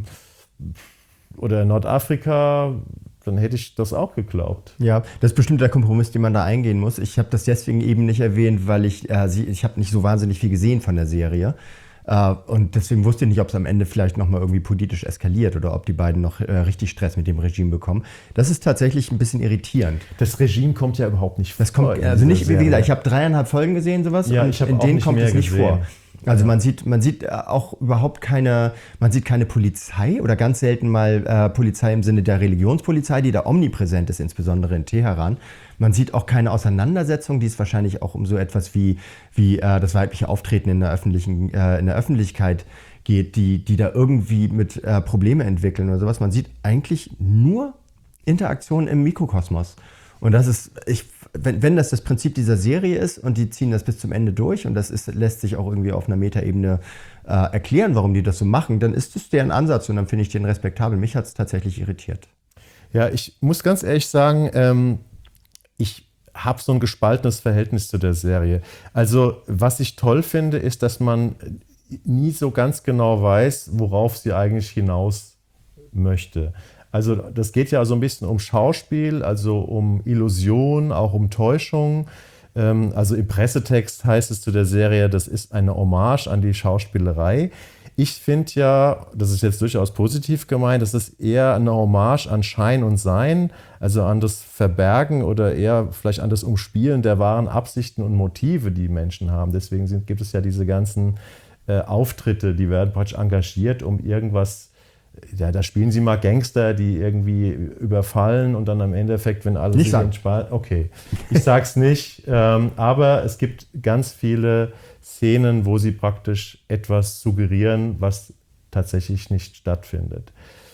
oder in Nordafrika, dann hätte ich das auch geglaubt. Ja, das ist bestimmt der Kompromiss, den man da eingehen muss. Ich habe das deswegen eben nicht erwähnt, weil ich, äh, sie, ich habe nicht so wahnsinnig viel gesehen von der Serie. Äh, und deswegen wusste ich nicht, ob es am Ende vielleicht nochmal irgendwie politisch eskaliert oder ob die beiden noch äh, richtig Stress mit dem Regime bekommen. Das ist tatsächlich ein bisschen irritierend. Das Regime kommt ja überhaupt nicht Das vor. kommt, in also dieser nicht, wie Serie. gesagt, ich habe dreieinhalb Folgen gesehen, sowas, Ja, und ich hab in auch denen nicht kommt mehr es nicht gesehen. vor. Also man sieht, man sieht auch überhaupt keine, man sieht keine Polizei oder ganz selten mal äh, Polizei im Sinne der Religionspolizei, die da omnipräsent ist, insbesondere in Teheran. Man sieht auch keine Auseinandersetzung, die es wahrscheinlich auch um so etwas wie, wie äh, das weibliche Auftreten in der, öffentlichen, äh, in der Öffentlichkeit geht, die, die da irgendwie mit äh, Probleme entwickeln oder sowas. Man sieht eigentlich nur Interaktion im Mikrokosmos. Und das ist, ich, wenn, wenn das das Prinzip dieser Serie ist und die ziehen das bis zum Ende durch und das ist, lässt sich auch irgendwie auf einer Metaebene äh, erklären, warum die das so machen, dann ist das deren Ansatz und dann finde ich den respektabel. Mich hat es tatsächlich irritiert. Ja, ich muss ganz ehrlich sagen, ähm, ich habe so ein gespaltenes Verhältnis zu der Serie. Also was ich toll finde, ist, dass man nie so ganz genau weiß, worauf sie eigentlich hinaus möchte. Also das geht ja so ein bisschen um Schauspiel, also um Illusion, auch um Täuschung. Ähm, also im Pressetext heißt es zu der Serie, das ist eine Hommage an die Schauspielerei. Ich finde ja, das ist jetzt durchaus positiv gemeint, das ist eher eine Hommage an Schein und Sein, also an das Verbergen oder eher vielleicht an das Umspielen der wahren Absichten und Motive, die Menschen haben. Deswegen sind, gibt es ja diese ganzen äh, Auftritte, die werden praktisch engagiert, um irgendwas, ja, da spielen sie mal Gangster, die irgendwie überfallen und dann am Endeffekt, wenn alles Nicht sagen. entspannt, okay, ich sag's nicht, ähm, aber es gibt ganz viele Szenen, wo sie praktisch etwas suggerieren, was tatsächlich nicht stattfindet.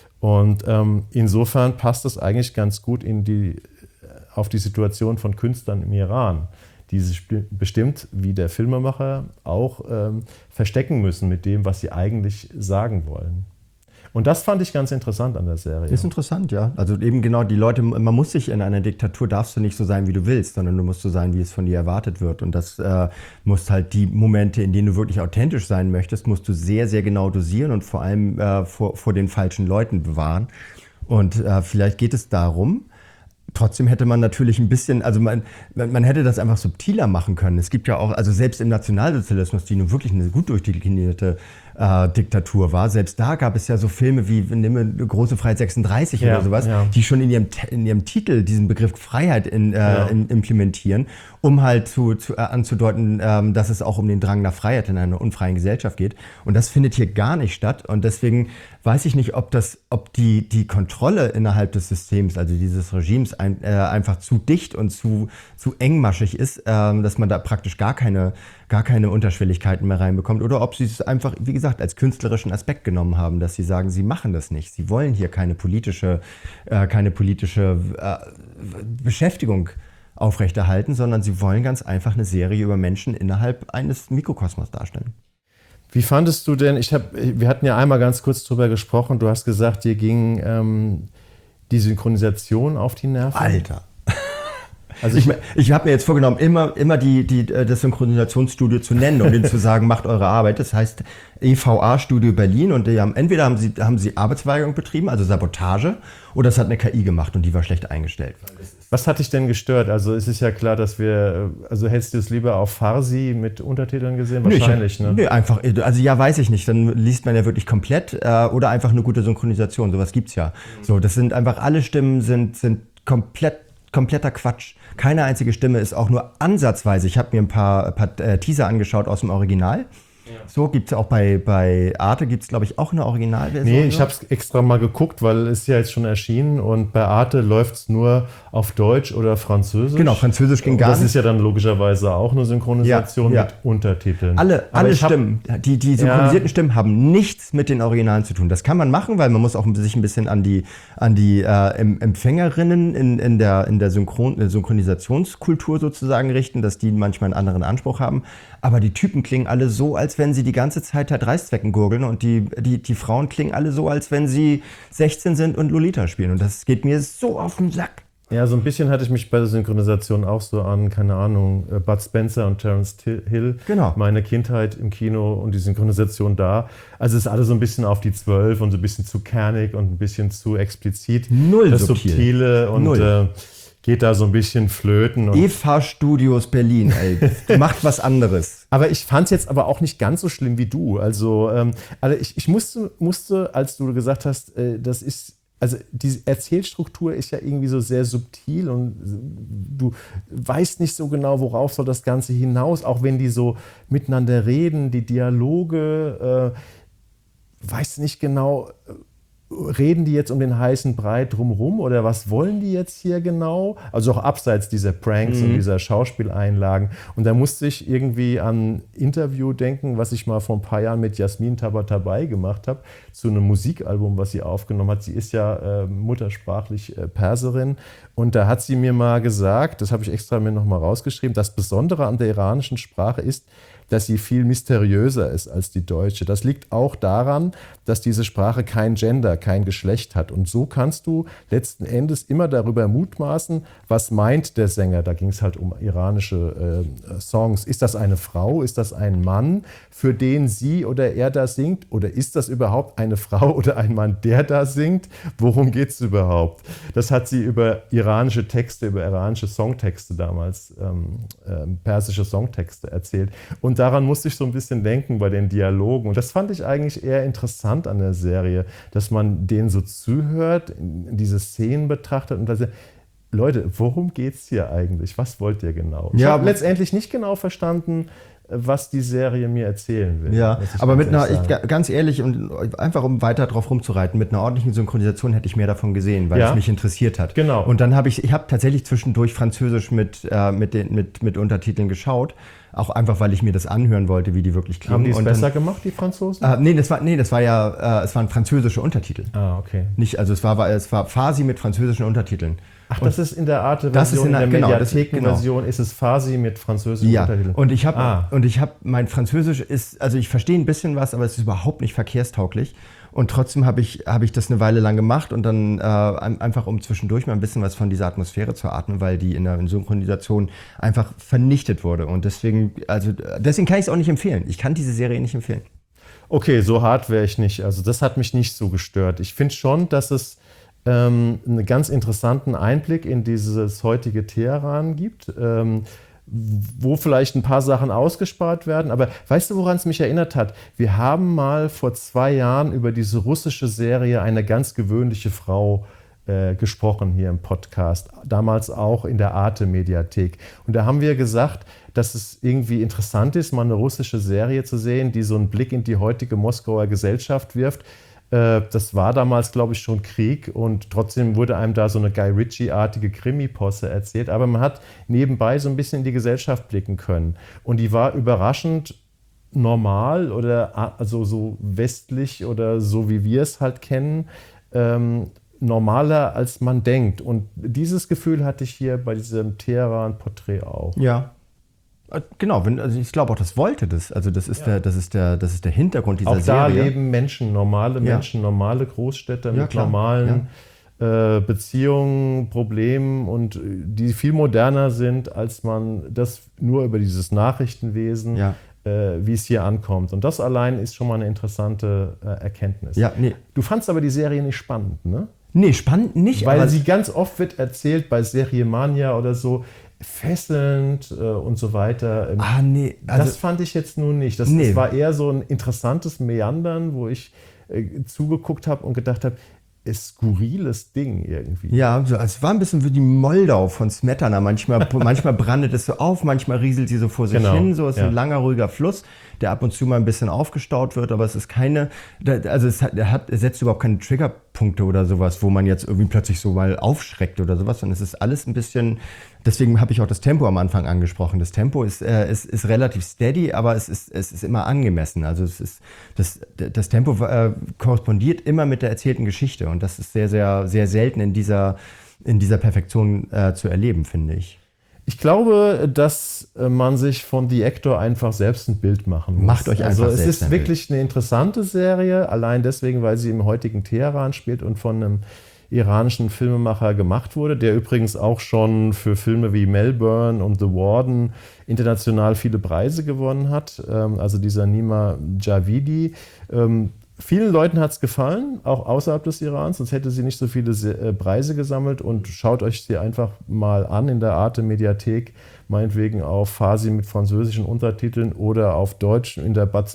Und ähm, insofern passt es eigentlich ganz gut in die, auf die Situation von Künstlern im Iran, die sich bestimmt, wie der Filmemacher, auch ähm, verstecken müssen mit dem, was sie eigentlich sagen wollen. Und das fand ich ganz interessant an der Serie. Ist interessant, ja. Also eben genau, die Leute, man muss sich in einer Diktatur, darfst du nicht so sein, wie du willst, sondern du musst so sein, wie es von dir erwartet wird. Und das äh, musst halt die Momente, in denen du wirklich authentisch sein möchtest, musst du sehr, sehr genau dosieren und vor allem äh, vor, vor den falschen Leuten bewahren. Und äh, vielleicht geht es darum, trotzdem hätte man natürlich ein bisschen, also man, man hätte das einfach subtiler machen können. Es gibt ja auch, also selbst im Nationalsozialismus, die nun wirklich eine gut durchdeklinierte äh, Diktatur war, selbst da gab es ja so Filme wie nimm Große Freiheit sechsunddreißig ja, oder sowas, ja. die schon in ihrem, in ihrem Titel diesen Begriff Freiheit in, äh, ja. in, implementieren, um halt zu, zu, äh, anzudeuten, ähm, dass es auch um den Drang nach Freiheit in einer unfreien Gesellschaft geht. Und das findet hier gar nicht statt. Und deswegen weiß ich nicht, ob das, ob die, die Kontrolle innerhalb des Systems, also dieses Regimes, ein, äh, einfach zu dicht und zu, zu engmaschig ist, ähm, dass man da praktisch gar keine, gar keine Unterschwelligkeiten mehr reinbekommt. Oder ob sie es einfach, wie gesagt, als künstlerischen Aspekt genommen haben, dass sie sagen, sie machen das nicht. Sie wollen hier keine politische, äh, keine politische äh, Beschäftigung aufrechterhalten, sondern sie wollen ganz einfach eine Serie über Menschen innerhalb eines Mikrokosmos darstellen. Wie fandest du denn, ich hab, wir hatten ja einmal ganz kurz drüber gesprochen, du hast gesagt, dir ging ähm, die Synchronisation auf die Nerven. Alter! Also ich, ich habe mir jetzt vorgenommen, immer, immer die, die, das Synchronisationsstudio zu nennen und ihnen zu sagen, macht eure Arbeit. Das heißt E V A-Studio Berlin und die haben, entweder haben sie, haben sie Arbeitsweigerung betrieben, also Sabotage, oder es hat eine K I gemacht und die war schlecht eingestellt. Was hat dich denn gestört? Also es ist ja klar, dass wir, also hättest du es lieber auf Farsi mit Untertiteln gesehen? Wahrscheinlich, nee, ich, ne? Nee, einfach, also ja, weiß ich nicht. Dann liest man ja wirklich komplett äh, oder einfach eine gute Synchronisation. Sowas gibt's ja. Mhm. So, das sind einfach, alle Stimmen sind, sind komplett, kompletter Quatsch. Keine einzige Stimme ist auch nur ansatzweise. Ich habe mir ein paar, ein paar äh, Teaser angeschaut aus dem Original. Ja. So gibt es auch bei, bei Arte, gibt es glaube ich auch eine Originalversion. Nee, ich habe es extra mal geguckt, weil es ist ja jetzt schon erschienen und bei Arte läuft es nur auf Deutsch oder Französisch. Genau, Französisch ging gar nicht. Das ist ja dann logischerweise auch eine Synchronisation ja, ja. mit Untertiteln. Alle, alle Stimmen, hab, die, die synchronisierten ja. Stimmen haben nichts mit den Originalen zu tun. Das kann man machen, weil man muss auch sich ein bisschen an die, an die äh, Empfängerinnen in, in der, in der Synchron, Synchronisationskultur sozusagen richten, dass die manchmal einen anderen Anspruch haben. Aber die Typen klingen alle so, als wenn sie die ganze Zeit halt Reißzwecken gurgeln und die, die, die Frauen klingen alle so, als wenn sie sechzehn sind und Lolita spielen. Und das geht mir so auf den Sack. Ja, so ein bisschen hatte ich mich bei der Synchronisation auch so an, keine Ahnung, Bud Spencer und Terence Hill. Genau. Meine Kindheit im Kino und die Synchronisation da. Also es ist alles so ein bisschen auf die Zwölf und so ein bisschen zu kernig und ein bisschen zu explizit. Null das subtil. Subtile und Null. Äh, geht da so ein bisschen flöten. Und E V A Studios Berlin, ey. Macht was anderes. Aber ich fand es jetzt aber auch nicht ganz so schlimm wie du. Also, ähm, also ich, ich musste, musste, als du gesagt hast, äh, das ist, also die Erzählstruktur ist ja irgendwie so sehr subtil und du weißt nicht so genau, worauf soll das Ganze hinaus, auch wenn die so miteinander reden, die Dialoge, äh, weißt nicht genau, reden die jetzt um den heißen Brei drumherum oder was wollen die jetzt hier genau? Also auch abseits dieser Pranks mhm. und dieser Schauspieleinlagen. Und da musste ich irgendwie an ein Interview denken, was ich mal vor ein paar Jahren mit Jasmin Tabatabai gemacht habe, zu einem Musikalbum, was sie aufgenommen hat. Sie ist ja äh, muttersprachlich äh, Perserin und da hat sie mir mal gesagt, das habe ich extra mir nochmal rausgeschrieben, das Besondere an der iranischen Sprache ist, dass sie viel mysteriöser ist als die deutsche. Das liegt auch daran, dass diese Sprache kein Gender, kein Geschlecht hat. Und so kannst du letzten Endes immer darüber mutmaßen, was meint der Sänger. Da ging es halt um iranische äh, Songs. Ist das eine Frau? Ist das ein Mann, für den sie oder er da singt? Oder ist das überhaupt eine Frau oder ein Mann, der da singt? Worum geht es überhaupt? Das hat sie über iranische Texte, über iranische Songtexte damals, ähm, äh, persische Songtexte erzählt. Und daran musste ich so ein bisschen denken bei den Dialogen. Und das fand ich eigentlich eher interessant an der Serie, dass man denen so zuhört, diese Szenen betrachtet und da sagt, Leute, worum geht's hier eigentlich? Was wollt ihr genau? Ich ja, habe letztendlich nicht genau verstanden, was die Serie mir erzählen will. Ja, aber mit einer, ich, ganz ehrlich, und einfach um weiter drauf rumzureiten, mit einer ordentlichen Synchronisation hätte ich mehr davon gesehen, weil ja. es mich interessiert hat. Genau. Und dann habe ich, ich habe tatsächlich zwischendurch Französisch mit, äh, mit, den, mit, mit Untertiteln geschaut. Auch einfach, weil ich mir das anhören wollte, wie die wirklich klingen. Haben die es und besser dann, gemacht, die Franzosen? Äh, nee, das war, nee, das war ja, äh, es waren französische Untertitel. Ah, okay. Nicht, also es war, es war Farsi mit französischen Untertiteln. Ach, das und ist in der Arte-Version, das ist in der, in der genau, Mediatheken-Version genau. ist es Farsi mit französischen ja. Untertiteln. Und ich habe, ah. und ich habe, mein Französisch ist, also ich verstehe ein bisschen was, aber es ist überhaupt nicht verkehrstauglich. Und trotzdem habe ich, hab ich das eine Weile lang gemacht und dann äh, einfach, um zwischendurch mal ein bisschen was von dieser Atmosphäre zu atmen, weil die in der Synchronisation einfach vernichtet wurde. Und deswegen, also deswegen kann ich es auch nicht empfehlen. Ich kann diese Serie nicht empfehlen. Okay, so hart wäre ich nicht. Also das hat mich nicht so gestört. Ich finde schon, dass es ähm, einen ganz interessanten Einblick in dieses heutige Teheran gibt, ähm, wo vielleicht ein paar Sachen ausgespart werden. Aber weißt du, woran es mich erinnert hat? Wir haben mal vor zwei Jahren über diese russische Serie Eine ganz gewöhnliche Frau äh, gesprochen hier im Podcast. Damals auch in der Arte-Mediathek. Und da haben wir gesagt, dass es irgendwie interessant ist, mal eine russische Serie zu sehen, die so einen Blick in die heutige Moskauer Gesellschaft wirft. Das war damals, glaube ich, schon Krieg und trotzdem wurde einem da so eine Guy Ritchie-artige Krimi-Posse erzählt. Aber man hat nebenbei so ein bisschen in die Gesellschaft blicken können. Und die war überraschend normal oder also so westlich oder so, wie wir es halt kennen, ähm, normaler, als man denkt. Und dieses Gefühl hatte ich hier bei diesem Teheran-Porträt auch. Ja. Genau, wenn, also ich glaube auch, das wollte das. Also das ist, ja. der, das ist, der, das ist der Hintergrund dieser auch Serie. Auch da leben Menschen, normale Menschen, ja. normale Großstädter ja, mit klar. normalen ja. äh, Beziehungen, Problemen und die viel moderner sind, als man das nur über dieses Nachrichtenwesen, ja. äh, wie es hier ankommt. Und das allein ist schon mal eine interessante äh, Erkenntnis. Ja, nee. Du fandst aber die Serie nicht spannend, ne? Nee, spannend nicht. Weil aber sie ganz oft wird erzählt bei Serie Mania oder so, fesselnd äh, und so weiter. Ah, nee. Also, das fand ich jetzt nun nicht. Das, nee. das war eher so ein interessantes Meandern, wo ich äh, zugeguckt habe und gedacht habe, ist skurriles Ding irgendwie. Ja, also es war ein bisschen wie die Moldau von Smetana. Manchmal, manchmal brandet es so auf, manchmal rieselt sie so vor sich genau. hin. So ist ja. ein langer, ruhiger Fluss, der ab und zu mal ein bisschen aufgestaut wird, aber es ist keine, also es hat, er hat, er setzt überhaupt keine Triggerpunkte oder sowas, wo man jetzt irgendwie plötzlich so mal aufschreckt oder sowas, sondern es ist alles ein bisschen, deswegen habe ich auch das Tempo am Anfang angesprochen. Das Tempo ist, äh, ist, ist relativ steady, aber es ist, es ist immer angemessen. Also es ist, das, das Tempo äh, korrespondiert immer mit der erzählten Geschichte und das ist sehr, sehr, sehr selten in dieser, in dieser Perfektion äh, zu erleben, finde ich. Ich glaube, dass man sich von The Actor einfach selbst ein Bild machen muss. Macht euch einfach also es selbst ist wirklich Bild. Eine interessante Serie, allein deswegen, weil sie im heutigen Teheran spielt und von einem iranischen Filmemacher gemacht wurde, der übrigens auch schon für Filme wie Melbourne und The Warden international viele Preise gewonnen hat. Also dieser Nima Javidi. Vielen Leuten hat es gefallen, auch außerhalb des Irans, sonst hätte sie nicht so viele Preise gesammelt. Und schaut euch sie einfach mal an in der Arte-Mediathek, meinetwegen auf Farsi mit französischen Untertiteln oder auf Deutsch in der Bud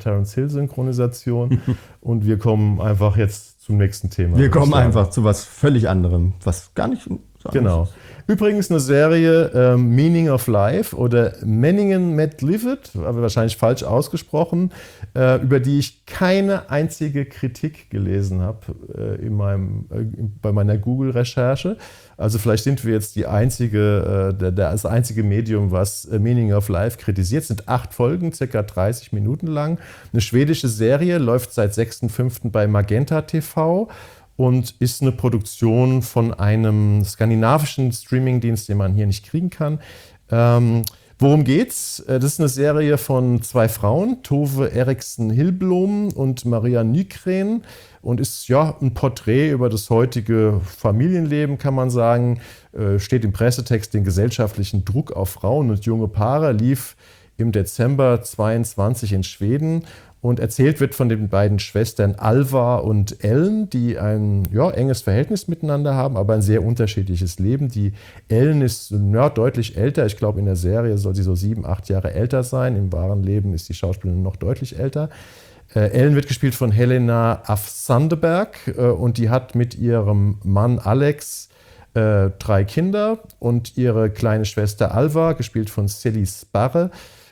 Spencer-Terence-Hill-Synchronisation. Und wir kommen einfach jetzt zum nächsten Thema. Wir kommen einfach zu was völlig anderem, was gar nicht so genau. ist. Übrigens eine Serie äh, Meaning of Life oder Menningen met Livet, aber wahrscheinlich falsch ausgesprochen, äh, über die ich keine einzige Kritik gelesen habe äh, in meinem, äh, bei meiner Google-Recherche. Also vielleicht sind wir jetzt die einzige, äh, der, das einzige Medium, was äh, Meaning of Life kritisiert. Es sind acht Folgen, circa dreißig Minuten lang. Eine schwedische Serie, läuft seit sechsten fünften bei Magenta T V. Und ist eine Produktion von einem skandinavischen Streamingdienst, den man hier nicht kriegen kann. Ähm, worum geht's? Das ist eine Serie von zwei Frauen, Tove Eriksen-Hillblom und Maria Nykren. Und ist ja ein Porträt über das heutige Familienleben, kann man sagen. Äh, steht im Pressetext den gesellschaftlichen Druck auf Frauen und junge Paare. Lief im Dezember zweiundzwanzig in Schweden. Und erzählt wird von den beiden Schwestern Alva und Ellen, die ein ja, enges Verhältnis miteinander haben, aber ein sehr unterschiedliches Leben. Die Ellen ist ja, deutlich älter. Ich glaube, in der Serie soll sie so sieben, acht Jahre älter sein. Im wahren Leben ist die Schauspielerin noch deutlich älter. Äh, Ellen wird gespielt von Helena Afsandeberg äh, und die hat mit ihrem Mann Alex äh, drei Kinder. Und ihre kleine Schwester Alva, gespielt von Sally Sparre,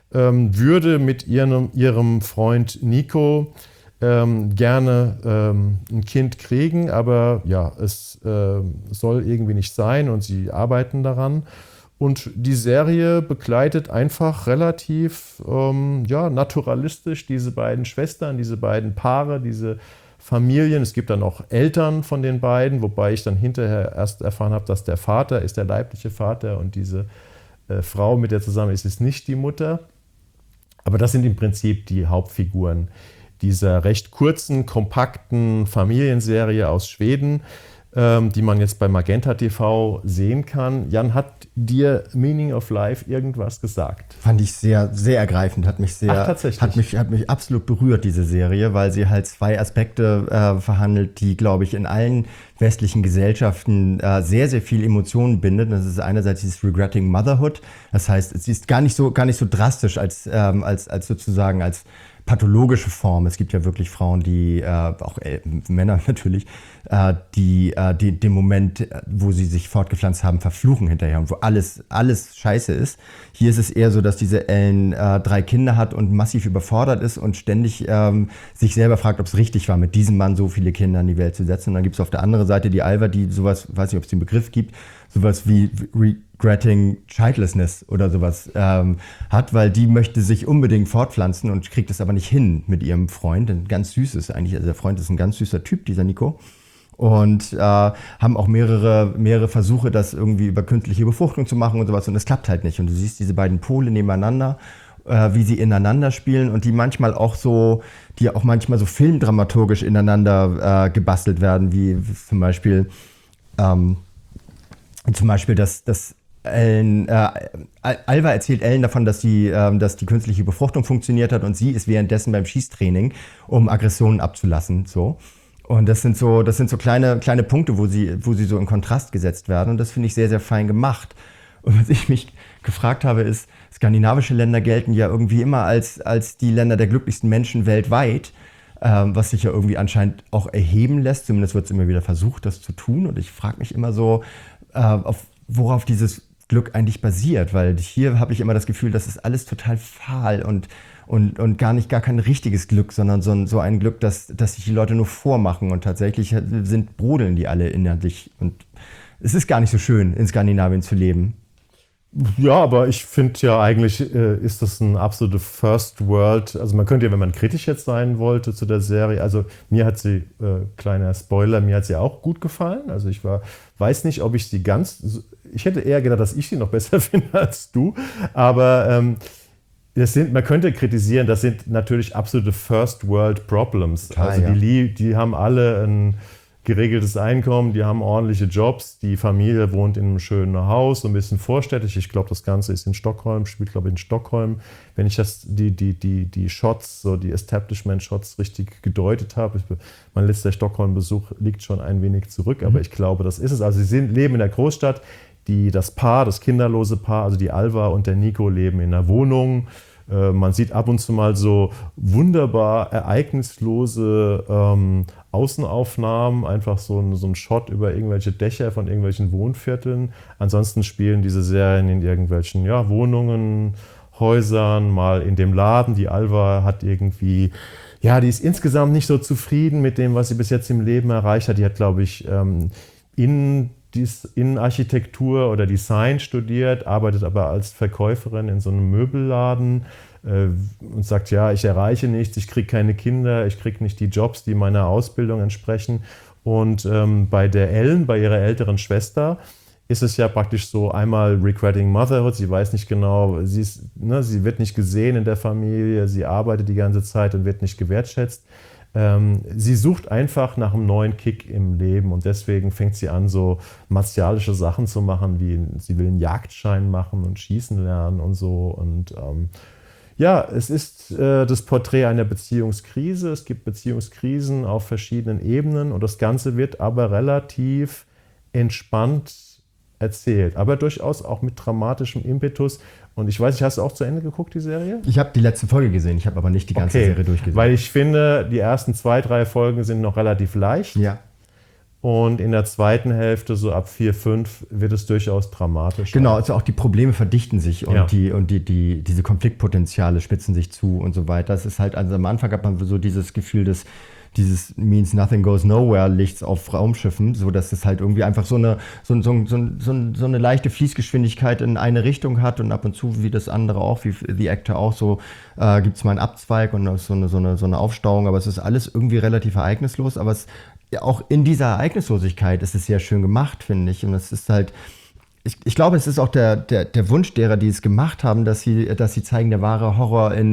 würde mit ihrem, ihrem Freund Nico ähm, gerne ähm, ein Kind kriegen, aber ja, es äh, soll irgendwie nicht sein und sie arbeiten daran. Und die Serie begleitet einfach relativ ähm, ja, naturalistisch diese beiden Schwestern, diese beiden Paare, diese Familien. Es gibt dann auch Eltern von den beiden, wobei ich dann hinterher erst erfahren habe, dass der Vater ist der leibliche Vater und diese äh, Frau, mit der zusammen ist, ist nicht die Mutter. Aber das sind im Prinzip die Hauptfiguren. dieser recht kurzen, kompakten Familienserie aus Schweden, ähm, die man jetzt bei Magenta T V sehen kann. Jan, hat dir Meaning of Life irgendwas gesagt? Fand ich sehr, sehr ergreifend, hat mich sehr, Ach, tatsächlich? hat mich, hat mich absolut berührt, diese Serie, weil sie halt zwei Aspekte äh, verhandelt, die, glaube ich, in allen westlichen Gesellschaften äh, sehr, sehr viel Emotionen bindet. Das ist einerseits dieses Regretting Motherhood, das heißt, es ist gar nicht so, gar nicht so drastisch als, ähm, als, als sozusagen als pathologische Form. Es gibt ja wirklich Frauen, die, äh, auch äh, Männer natürlich, äh, die, äh, die den Moment, wo sie sich fortgepflanzt haben, verfluchen hinterher und wo alles, alles scheiße ist. Hier ist es eher so, dass diese Ellen äh, drei Kinder hat und massiv überfordert ist und ständig ähm, sich selber fragt, ob es richtig war, mit diesem Mann so viele Kinder in die Welt zu setzen. Und dann gibt es auf der anderen Seite die Alva, die sowas, weiß nicht, ob es den Begriff gibt, sowas wie Regretting Childlessness oder sowas ähm, hat, weil die möchte sich unbedingt fortpflanzen und kriegt es aber nicht hin mit ihrem Freund. Ein ganz süßes eigentlich, also der Freund ist ein ganz süßer Typ, dieser Nico. Und äh, haben auch mehrere, mehrere Versuche, das irgendwie über künstliche Befruchtung zu machen und sowas. Und es klappt halt nicht. Und du siehst diese beiden Pole nebeneinander, äh, wie sie ineinander spielen und die manchmal auch so, die auch manchmal so filmdramaturgisch ineinander äh, gebastelt werden, wie zum Beispiel ähm, Zum Beispiel, dass, dass Ellen, äh, Alva erzählt Ellen davon, dass die, äh, dass die künstliche Befruchtung funktioniert hat und sie ist währenddessen beim Schießtraining, um Aggressionen abzulassen. So. Und das sind so, das sind so kleine, kleine Punkte, wo sie, wo sie so in Kontrast gesetzt werden. Und das finde ich sehr, sehr fein gemacht. Und was ich mich gefragt habe, ist, skandinavische Länder gelten ja irgendwie immer als, als die Länder der glücklichsten Menschen weltweit. Ähm, was sich ja irgendwie anscheinend auch erheben lässt. Zumindest wird es immer wieder versucht, das zu tun. Und ich frage mich immer so, äh, auf, worauf dieses Glück eigentlich basiert. Weil hier habe ich immer das Gefühl, das ist alles total fahl und, und, und gar nicht gar kein richtiges Glück, sondern so ein, so ein Glück, das, das sich die Leute nur vormachen. Und tatsächlich sind, brodeln die alle innerlich. Und es ist gar nicht so schön, in Skandinavien zu leben. Ja, aber ich finde ja eigentlich äh, ist das ein absolute First World. Also man könnte ja, wenn man kritisch jetzt sein wollte zu der Serie, also mir hat sie, äh, kleiner Spoiler, mir hat sie auch gut gefallen. Also ich war, weiß nicht, ob ich sie ganz, ich hätte eher gedacht, dass ich sie noch besser finde als du. Aber ähm, das sind, man könnte kritisieren, das sind natürlich absolute First World Problems. Total, also ja. die, die haben alle ein geregeltes Einkommen, die haben ordentliche Jobs, die Familie wohnt in einem schönen Haus, so ein bisschen vorstädtisch. Ich glaube, das Ganze ist in Stockholm, spielt glaube ich in Stockholm. Wenn ich das, die, die, die, die Shots, so die Establishment-Shots richtig gedeutet habe, ich, mein letzter Stockholm-Besuch liegt schon ein wenig zurück, mhm. aber ich glaube, das ist es. Also sie sind, leben in der Großstadt, die, das Paar, das kinderlose Paar, also die Alva und der Nico leben in einer Wohnung. Äh, man sieht ab und zu mal so wunderbar ereignislose ähm, Außenaufnahmen, einfach so ein, so ein Shot über irgendwelche Dächer von irgendwelchen Wohnvierteln. Ansonsten spielen diese Serien in irgendwelchen ja, Wohnungen, Häusern, mal in dem Laden. Die Alva hat irgendwie, ja, die ist insgesamt nicht so zufrieden mit dem, was sie bis jetzt im Leben erreicht hat. Die hat, glaube ich, ähm, in Innenarchitektur oder Design studiert, arbeitet aber als Verkäuferin in so einem Möbelladen äh, und sagt, ja, ich erreiche nichts, ich kriege keine Kinder, ich kriege nicht die Jobs, die meiner Ausbildung entsprechen. Und ähm, bei der Ellen, bei ihrer älteren Schwester, ist es ja praktisch so einmal Regretting Motherhood, sie weiß nicht genau, sie, ist, ne, sie wird nicht gesehen in der Familie, sie arbeitet die ganze Zeit und wird nicht gewertschätzt. Ähm, sie sucht einfach nach einem neuen Kick im Leben und deswegen fängt sie an, so martialische Sachen zu machen, wie sie will einen Jagdschein machen und schießen lernen und so. Und ähm, ja, es ist äh, das Porträt einer Beziehungskrise. Es gibt Beziehungskrisen auf verschiedenen Ebenen und das Ganze wird aber relativ entspannt erzählt, aber durchaus auch mit dramatischem Impetus. Und ich weiß nicht, hast du auch zu Ende geguckt, die Serie? Ich habe die letzte Folge gesehen, ich habe aber nicht die ganze okay, Serie durchgesehen. Weil ich finde, die ersten zwei, drei Folgen sind noch relativ leicht. Ja. Und in der zweiten Hälfte, so ab vier, fünf, wird es durchaus dramatisch. Genau, also auch die Probleme verdichten sich und, ja. die, und die, die, diese Konfliktpotenziale spitzen sich zu und so weiter. Das ist halt, also am Anfang hat man so dieses Gefühl des dieses Means Nothing Goes Nowhere Lichts auf Raumschiffen, so dass es halt irgendwie einfach so eine, so, so, so, so, so eine leichte Fließgeschwindigkeit in eine Richtung hat und ab und zu, wie das andere auch, wie The Actor auch, so äh, gibt es mal einen Abzweig und so eine, so, eine, so eine Aufstauung, aber es ist alles irgendwie relativ ereignislos, aber es, ja, auch in dieser Ereignislosigkeit ist es sehr schön gemacht, finde ich, und es ist halt, ich, ich glaube, es ist auch der, der, der Wunsch derer, die es gemacht haben, dass sie, dass sie zeigen, der wahre Horror in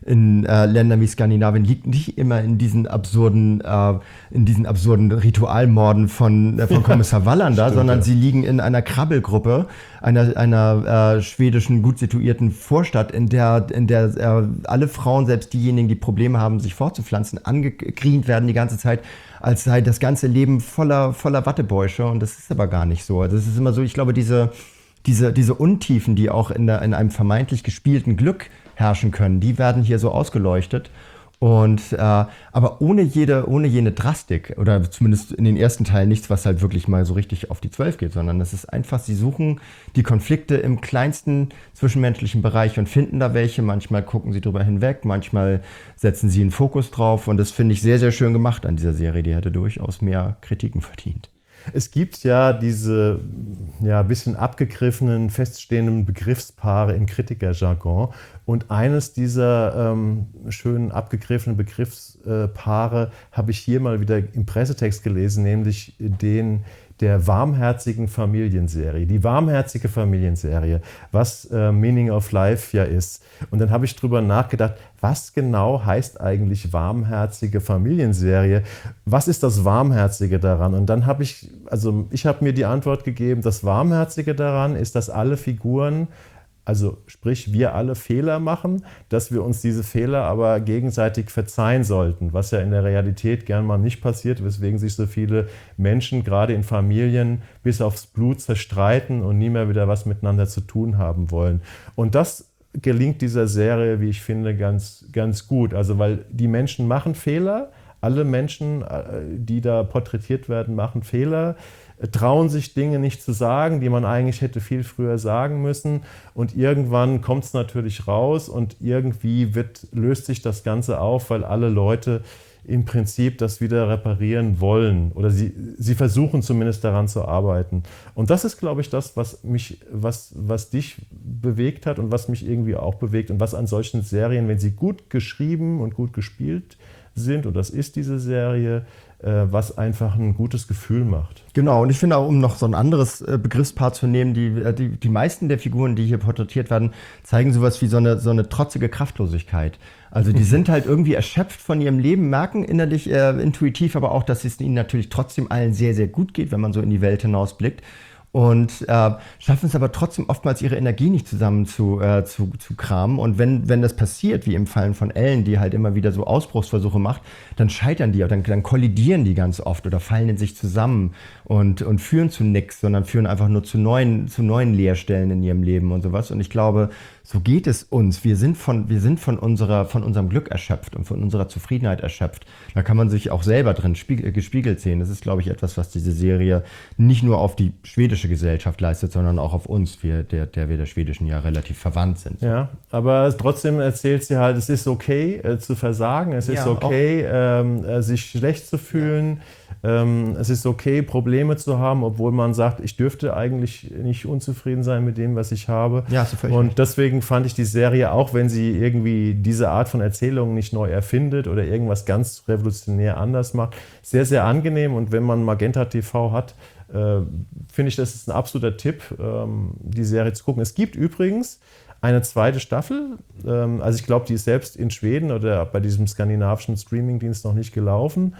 in äh, Ländern wie Skandinavien liegt nicht immer in diesen absurden, äh, in diesen absurden Ritualmorden von, äh, von Kommissar Wallander, Stimmt, sondern ja. sie liegen in einer Krabbelgruppe, einer, einer äh, schwedischen, gut situierten Vorstadt, in der, in der äh, alle Frauen, selbst diejenigen, die Probleme haben, sich fortzupflanzen, angegrient werden die ganze Zeit, als sei das ganze Leben voller, voller Wattebäusche. Und das ist aber gar nicht so. Also es ist immer so, ich glaube, diese, diese, diese Untiefen, die auch in, der, in einem vermeintlich gespielten Glück herrschen können, die werden hier so ausgeleuchtet. Und äh, aber ohne jede, ohne jene Drastik, oder zumindest in den ersten Teilen nichts, was halt wirklich mal so richtig auf die Zwölf geht, sondern es ist einfach, sie suchen die Konflikte im kleinsten zwischenmenschlichen Bereich und finden da welche. Manchmal gucken sie drüber hinweg, manchmal setzen sie einen Fokus drauf. Und das finde ich sehr, sehr schön gemacht an dieser Serie. Die hätte durchaus mehr Kritiken verdient. Es gibt ja diese ja, bisschen abgegriffenen, feststehenden Begriffspaare im Kritikerjargon. Und eines dieser ähm, schönen abgegriffenen Begriffspaare habe ich hier mal wieder im Pressetext gelesen, nämlich den der warmherzigen Familienserie. Die warmherzige Familienserie, was äh, Meaning of Life ja ist. Und dann habe ich drüber nachgedacht, was genau heißt eigentlich warmherzige Familienserie? Was ist das Warmherzige daran? Und dann habe ich, also ich habe mir die Antwort gegeben, das Warmherzige daran ist, dass alle Figuren, also sprich wir alle Fehler machen, dass wir uns diese Fehler aber gegenseitig verzeihen sollten, was ja in der Realität gern mal nicht passiert, weswegen sich so viele Menschen gerade in Familien bis aufs Blut zerstreiten und nie mehr wieder was miteinander zu tun haben wollen. Und das gelingt dieser Serie, wie ich finde, ganz, ganz gut. Also weil die Menschen machen Fehler, alle Menschen, die da porträtiert werden, machen Fehler, trauen sich Dinge nicht zu sagen, die man eigentlich hätte viel früher sagen müssen. Und irgendwann kommt es natürlich raus und irgendwie wird, löst sich das Ganze auf, weil alle Leute im Prinzip das wieder reparieren wollen. Oder sie, sie versuchen zumindest daran zu arbeiten. Und das ist, glaube ich, das, was mich, was, was dich bewegt hat und was mich irgendwie auch bewegt und was an solchen Serien, wenn sie gut geschrieben und gut gespielt sind, und das ist diese Serie, was einfach ein gutes Gefühl macht. Genau, und ich finde auch, um noch so ein anderes Begriffspaar zu nehmen, die, die, die meisten der Figuren, die hier porträtiert werden, zeigen sowas wie so eine, so eine trotzige Kraftlosigkeit. Also die sind halt irgendwie erschöpft von ihrem Leben, merken innerlich äh, intuitiv aber auch, dass es ihnen natürlich trotzdem allen sehr, sehr gut geht, wenn man so in die Welt hinausblickt. Und äh, schaffen es aber trotzdem oftmals, ihre Energie nicht zusammen zu, äh, zu, zu kramen. Und wenn, wenn das passiert, wie im Fallen von Ellen, die halt immer wieder so Ausbruchsversuche macht, dann scheitern die, dann, dann kollidieren die ganz oft oder fallen in sich zusammen und, und führen zu nichts, sondern führen einfach nur zu neuen, zu neuen Leerstellen in ihrem Leben und sowas. Und ich glaube, so geht es uns. Wir sind von, wir sind von, unserer, von unserem Glück erschöpft und von unserer Zufriedenheit erschöpft. Da kann man sich auch selber drin spiegel, gespiegelt sehen. Das ist, glaube ich, etwas, was diese Serie nicht nur auf die schwedische Gesellschaft leistet, sondern auch auf uns, wir, der, der wir der schwedischen ja relativ verwandt sind. Ja, aber trotzdem erzählt sie halt, es ist okay äh, zu versagen, es ist ja, okay, ähm, äh, sich schlecht zu fühlen, ja. ähm, es ist okay, Probleme zu haben, obwohl man sagt, ich dürfte eigentlich nicht unzufrieden sein mit dem, was ich habe. Ja, so völlig. Und deswegen fand ich die Serie, auch wenn sie irgendwie diese Art von Erzählungen nicht neu erfindet oder irgendwas ganz revolutionär anders macht, sehr, sehr angenehm. Und wenn man Magenta T V hat, äh, finde ich, das ist ein absoluter Tipp, ähm, die Serie zu gucken. Es gibt übrigens eine zweite Staffel, ähm, also ich glaube, die ist selbst in Schweden oder bei diesem skandinavischen Streamingdienst noch nicht gelaufen,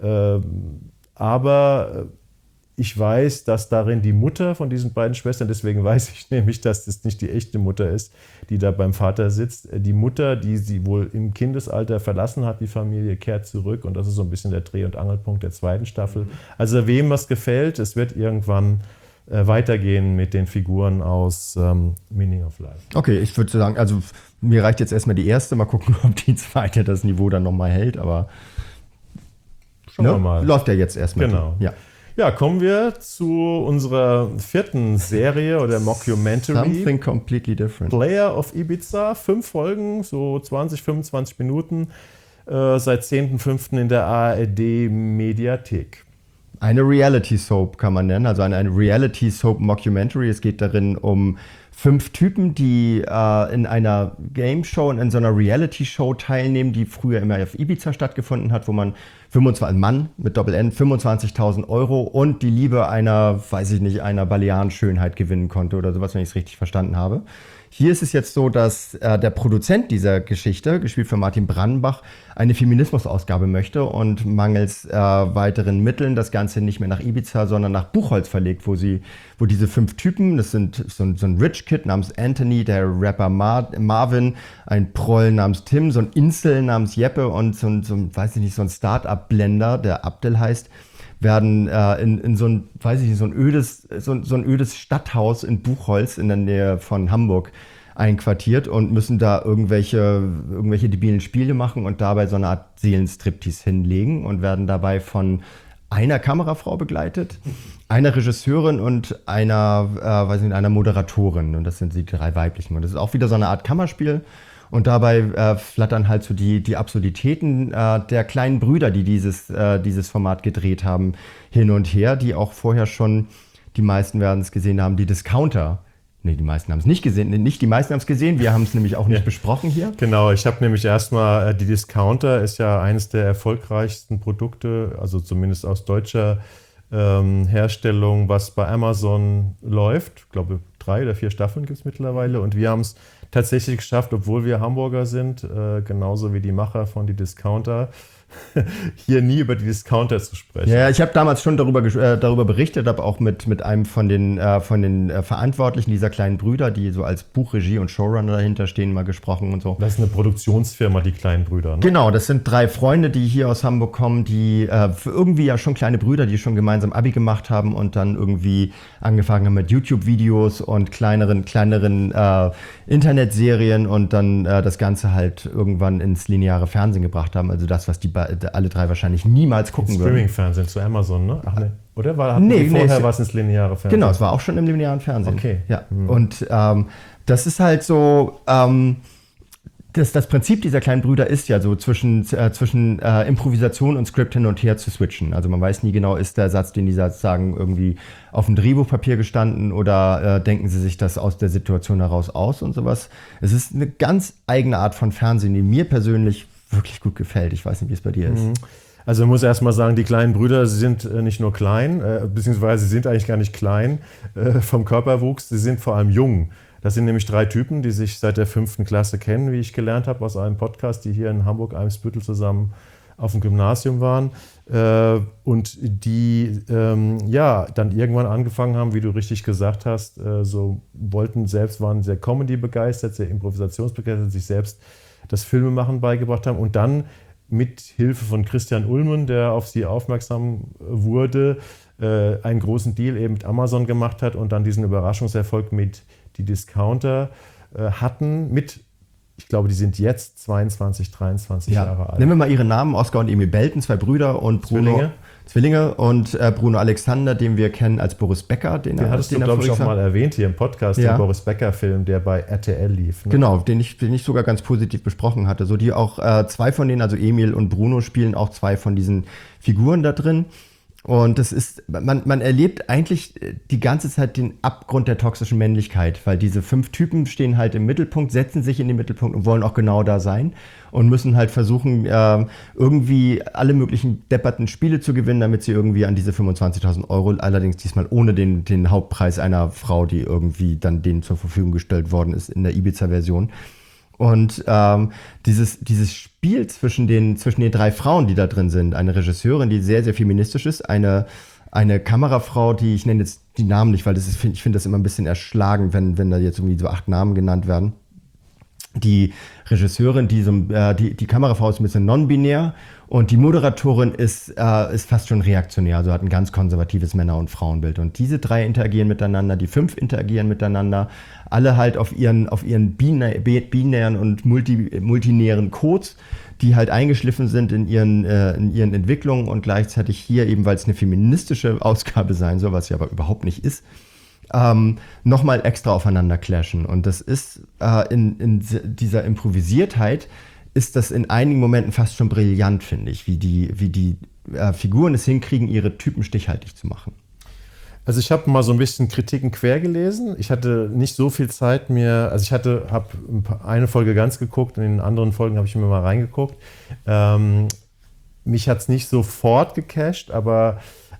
ähm, aber ich weiß, dass darin die Mutter von diesen beiden Schwestern, deswegen weiß ich nämlich, dass das nicht die echte Mutter ist, die da beim Vater sitzt. Die Mutter, die sie wohl im Kindesalter verlassen hat, die Familie, kehrt zurück. Und das ist so ein bisschen der Dreh- und Angelpunkt der zweiten Staffel. Also wem was gefällt, es wird irgendwann äh, weitergehen mit den Figuren aus ähm, Meaning of Life. Okay, ich würde sagen, also mir reicht jetzt erstmal die erste. Mal gucken, ob die zweite das Niveau dann nochmal hält. Aber schauen ne? wir mal. Läuft ja jetzt erstmal. Genau. Die. Ja. Ja, kommen wir zu unserer vierten Serie oder Mockumentary. Something completely different. Player of Ibiza, fünf Folgen, so zwanzig, fünfundzwanzig Minuten, äh, seit zehnten fünften in der A R D-Mediathek. Eine Reality-Soap kann man nennen, also eine, eine Reality-Soap-Mockumentary. Es geht darin um fünf Typen, die äh, in einer Game-Show und in so einer Reality-Show teilnehmen, die früher immer auf Ibiza stattgefunden hat, wo man fünfundzwanzig, ein Mann mit Doppel-N, fünfundzwanzigtausend Euro und die Liebe einer, weiß ich nicht, einer Balearen-Schönheit gewinnen konnte oder sowas, wenn ich es richtig verstanden habe. Hier ist es jetzt so, dass äh, der Produzent dieser Geschichte, gespielt von Martin Brandenbach, eine Feminismusausgabe möchte und mangels äh, weiteren Mitteln das Ganze nicht mehr nach Ibiza, sondern nach Buchholz verlegt, wo sie, wo diese fünf Typen, das sind so, ein- so ein Rich Kid namens Anthony, der Rapper Mar- Marvin, ein Proll namens Tim, so ein Insel namens Jeppe und so ein, so ein weiß ich nicht, so ein Start-up-Blender, der Abdel heißt, werden äh, in, in so ein, weiß ich nicht, so ein ödes, so, so ein ödes Stadthaus in Buchholz in der Nähe von Hamburg einquartiert und müssen da irgendwelche, irgendwelche debilen Spiele machen und dabei so eine Art Seelenstriptease hinlegen und werden dabei von einer Kamerafrau begleitet, einer Regisseurin und einer, äh, weiß nicht, einer Moderatorin. Und das sind die drei weiblichen. Und das ist auch wieder so eine Art Kammerspiel. Und dabei äh, flattern halt so die, die Absurditäten äh, der kleinen Brüder, die dieses, äh, dieses Format gedreht haben, hin und her, die auch vorher schon, die meisten werden es gesehen haben, die Discounter. Nee, die meisten haben es nicht gesehen. Nee, nicht die meisten haben es gesehen. Wir haben es nämlich auch nicht Ja. besprochen hier. Genau, ich habe nämlich erstmal, äh, die Discounter ist ja eines der erfolgreichsten Produkte, also zumindest aus deutscher ähm, Herstellung, was bei Amazon läuft. Ich glaube, drei oder vier Staffeln gibt es mittlerweile und wir haben es tatsächlich geschafft, obwohl wir Hamburger sind, äh, genauso wie die Macher von die Discounter, hier nie über die Discounter zu sprechen. Ja, ich habe damals schon darüber, gesch- äh, darüber berichtet, habe auch mit, mit einem von den, äh, von den äh, Verantwortlichen dieser kleinen Brüder, die so als Buchregie und Showrunner dahinter stehen, mal gesprochen und so. Das ist eine Produktionsfirma, die kleinen Brüder. Ne? Genau, das sind drei Freunde, die hier aus Hamburg kommen, die äh, für irgendwie ja schon kleine Brüder, die schon gemeinsam Abi gemacht haben und dann irgendwie angefangen haben mit YouTube-Videos und kleineren, kleineren äh, Internetserien und dann äh, das Ganze halt irgendwann ins lineare Fernsehen gebracht haben. Also das, was die ba- alle drei wahrscheinlich niemals gucken würden. Streaming-Fernsehen zu Amazon, ne? Ach ne. Oder war, hatten Nee, die nee, vorher es- was ins lineare Fernsehen? Genau, es war auch schon im linearen Fernsehen. Okay. Ja. Und ähm, das ist halt so, ähm, das, das Prinzip dieser kleinen Brüder ist ja so zwischen, äh, zwischen äh, Improvisation und Skript hin und her zu switchen. Also man weiß nie genau, ist der Satz, den die Satz sagen, irgendwie auf dem Drehbuchpapier gestanden oder äh, denken sie sich das aus der Situation heraus aus und sowas. Es ist eine ganz eigene Art von Fernsehen, die mir persönlich wirklich gut gefällt. Ich weiß nicht, wie es bei dir ist. Also man muss erst mal sagen, die kleinen Brüder, sie sind äh, nicht nur klein, äh, beziehungsweise sie sind eigentlich gar nicht klein äh, vom Körperwuchs, sie sind vor allem jung. Das sind nämlich drei Typen, die sich seit der fünften Klasse kennen, wie ich gelernt habe aus einem Podcast, die hier in Hamburg-Eimsbüttel zusammen auf dem Gymnasium waren äh, und die ähm, ja dann irgendwann angefangen haben, wie du richtig gesagt hast, äh, so wollten selbst, waren sehr Comedy begeistert, sehr improvisationsbegeistert, sich selbst das Filmemachen beigebracht haben und dann mit Hilfe von Christian Ullmann, der auf sie aufmerksam wurde, äh, einen großen Deal eben mit Amazon gemacht hat und dann diesen Überraschungserfolg mit die Discounter äh, hatten mit, ich glaube, die sind jetzt zweiundzwanzig, dreiundzwanzig Jahre alt. Nehmen wir mal ihre Namen, Oskar und Emil Belten, zwei Brüder und Bruno. Zwillinge. Zwillinge und äh, Bruno Alexander, den wir kennen als Boris Becker. Den, Den er- hattest den du, er glaube ich, auch voriges Jahr- mal erwähnt hier im Podcast, Ja. den Boris Becker-Film, der bei R T L lief. Ne? Genau, den ich, den ich sogar ganz positiv besprochen hatte. So die auch äh, zwei von denen, also Emil und Bruno, spielen auch zwei von diesen Figuren da drin. Und das ist, man, man erlebt eigentlich die ganze Zeit den Abgrund der toxischen Männlichkeit, weil diese fünf Typen stehen halt im Mittelpunkt, setzen sich in den Mittelpunkt und wollen auch genau da sein und müssen halt versuchen, äh, irgendwie alle möglichen depperten Spiele zu gewinnen, damit sie irgendwie an diese fünfundzwanzigtausend Euro, allerdings diesmal ohne den, den Hauptpreis einer Frau, die irgendwie dann denen zur Verfügung gestellt worden ist in der Ibiza-Version. Und ähm, dieses, dieses Spiel zwischen den, zwischen den drei Frauen, die da drin sind, eine Regisseurin, die sehr, sehr feministisch ist, eine, eine Kamerafrau, die, ich nenne jetzt die Namen nicht, weil das ist, ich finde das immer ein bisschen erschlagend, wenn, wenn da jetzt irgendwie so acht Namen genannt werden. Die Regisseurin, die, so, äh, die, die Kamerafrau ist ein bisschen non-binär und die Moderatorin ist, äh, ist fast schon reaktionär, also hat ein ganz konservatives Männer- und Frauenbild. Und diese drei interagieren miteinander, die fünf interagieren miteinander, alle halt auf ihren, auf ihren binä binären und multi multinären Codes, die halt eingeschliffen sind in ihren, äh, in ihren Entwicklungen und gleichzeitig hier eben, weil es eine feministische Ausgabe sein soll, was sie aber überhaupt nicht ist, ähm, nochmal extra aufeinander clashen. Und das ist äh, in, in dieser Improvisiertheit ist das in einigen Momenten fast schon brillant, finde ich, wie die, wie die äh, Figuren es hinkriegen, ihre Typen stichhaltig zu machen. Also ich habe mal so ein bisschen Kritiken quer gelesen. Ich hatte nicht so viel Zeit mir, also ich hatte, habe eine Folge ganz geguckt und in den anderen Folgen habe ich mir mal reingeguckt. Ähm, mich hat es nicht sofort gecasht, aber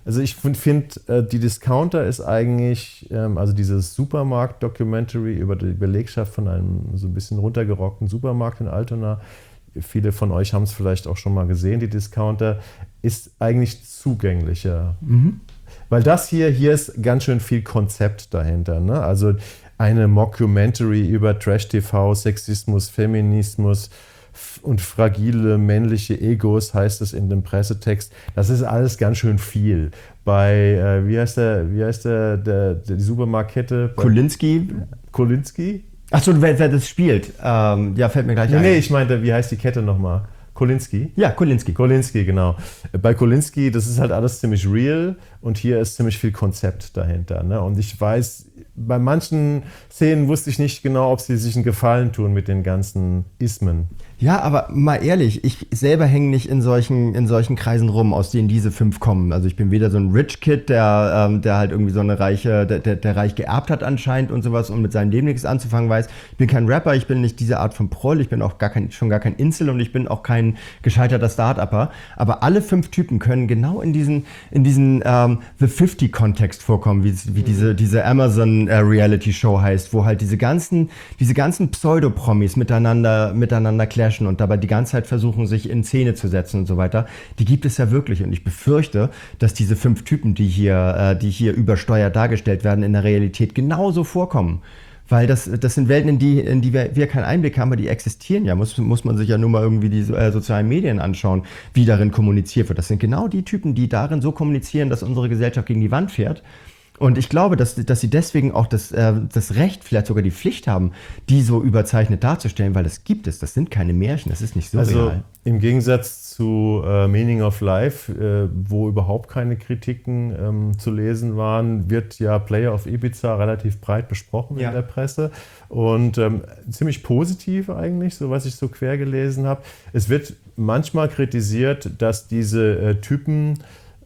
Also ich finde, find, äh, die Discounter ist eigentlich, ähm, also dieses Supermarkt-Documentary über die Belegschaft von einem so ein bisschen runtergerockten Supermarkt in Altona, viele von euch haben es vielleicht auch schon mal gesehen, die Discounter, ist eigentlich zugänglicher. Mhm. Weil das hier, hier ist ganz schön viel Konzept dahinter. Ne? Also eine Mockumentary über Trash-T V, Sexismus, Feminismus und fragile männliche Egos, heißt es in dem Pressetext. Das ist alles ganz schön viel. Bei, äh, wie heißt der, wie heißt der, der, der die Supermarktkette? Kolinski. Kolinski? Achso, wer, wer das spielt. Ähm, ja, fällt mir gleich nee, ein. Nee, ich meinte, wie heißt die Kette nochmal? Kolinski? Ja, Kolinski. Kolinski, genau. Bei Kolinski, das ist halt alles ziemlich real und hier ist ziemlich viel Konzept dahinter. Ne? Und ich weiß, bei manchen Szenen wusste ich nicht genau, ob sie sich einen Gefallen tun mit den ganzen Ismen. Ja, aber mal ehrlich, ich selber hänge nicht in solchen, in solchen Kreisen rum, aus denen diese fünf kommen. Also ich bin weder so ein Rich Kid, der, ähm, der halt irgendwie so eine reiche, der, der, der reich geerbt hat anscheinend und sowas und mit seinem Leben nichts anzufangen weiß. Ich bin kein Rapper, ich bin nicht diese Art von Proll, ich bin auch gar kein, schon gar kein Insel und ich bin auch kein gescheiterter Start-Upper. Aber alle fünf Typen können genau in diesen, in diesen ähm, The fifty-Kontext vorkommen, wie, wie diese, diese Amazon-Reality-Show heißt, wo halt diese ganzen, diese ganzen Pseudo-Promis miteinander, miteinander klären und dabei die ganze Zeit versuchen, sich in Szene zu setzen und so weiter. Die gibt es ja wirklich. Und ich befürchte, dass diese fünf Typen, die hier, äh, die hier übersteuert dargestellt werden, in der Realität genauso vorkommen. Weil das, das sind Welten, in die, in die wir, wir keinen Einblick haben, aber die existieren ja. Muss, muss man sich ja nur mal irgendwie die äh, sozialen Medien anschauen, wie darin kommuniziert wird. Das sind genau die Typen, die darin so kommunizieren, dass unsere Gesellschaft gegen die Wand fährt. Und ich glaube, dass, dass sie deswegen auch das, äh, das Recht, vielleicht sogar die Pflicht haben, die so überzeichnet darzustellen, weil das gibt es. Das sind keine Märchen, das ist nicht so Also real. Im Gegensatz zu äh, Meaning of Life, äh, wo überhaupt keine Kritiken ähm, zu lesen waren, wird ja Player of Ibiza relativ breit besprochen ja. in der Presse. Und ähm, ziemlich positiv eigentlich, so was ich so quer gelesen habe. Es wird manchmal kritisiert, dass diese äh, Typen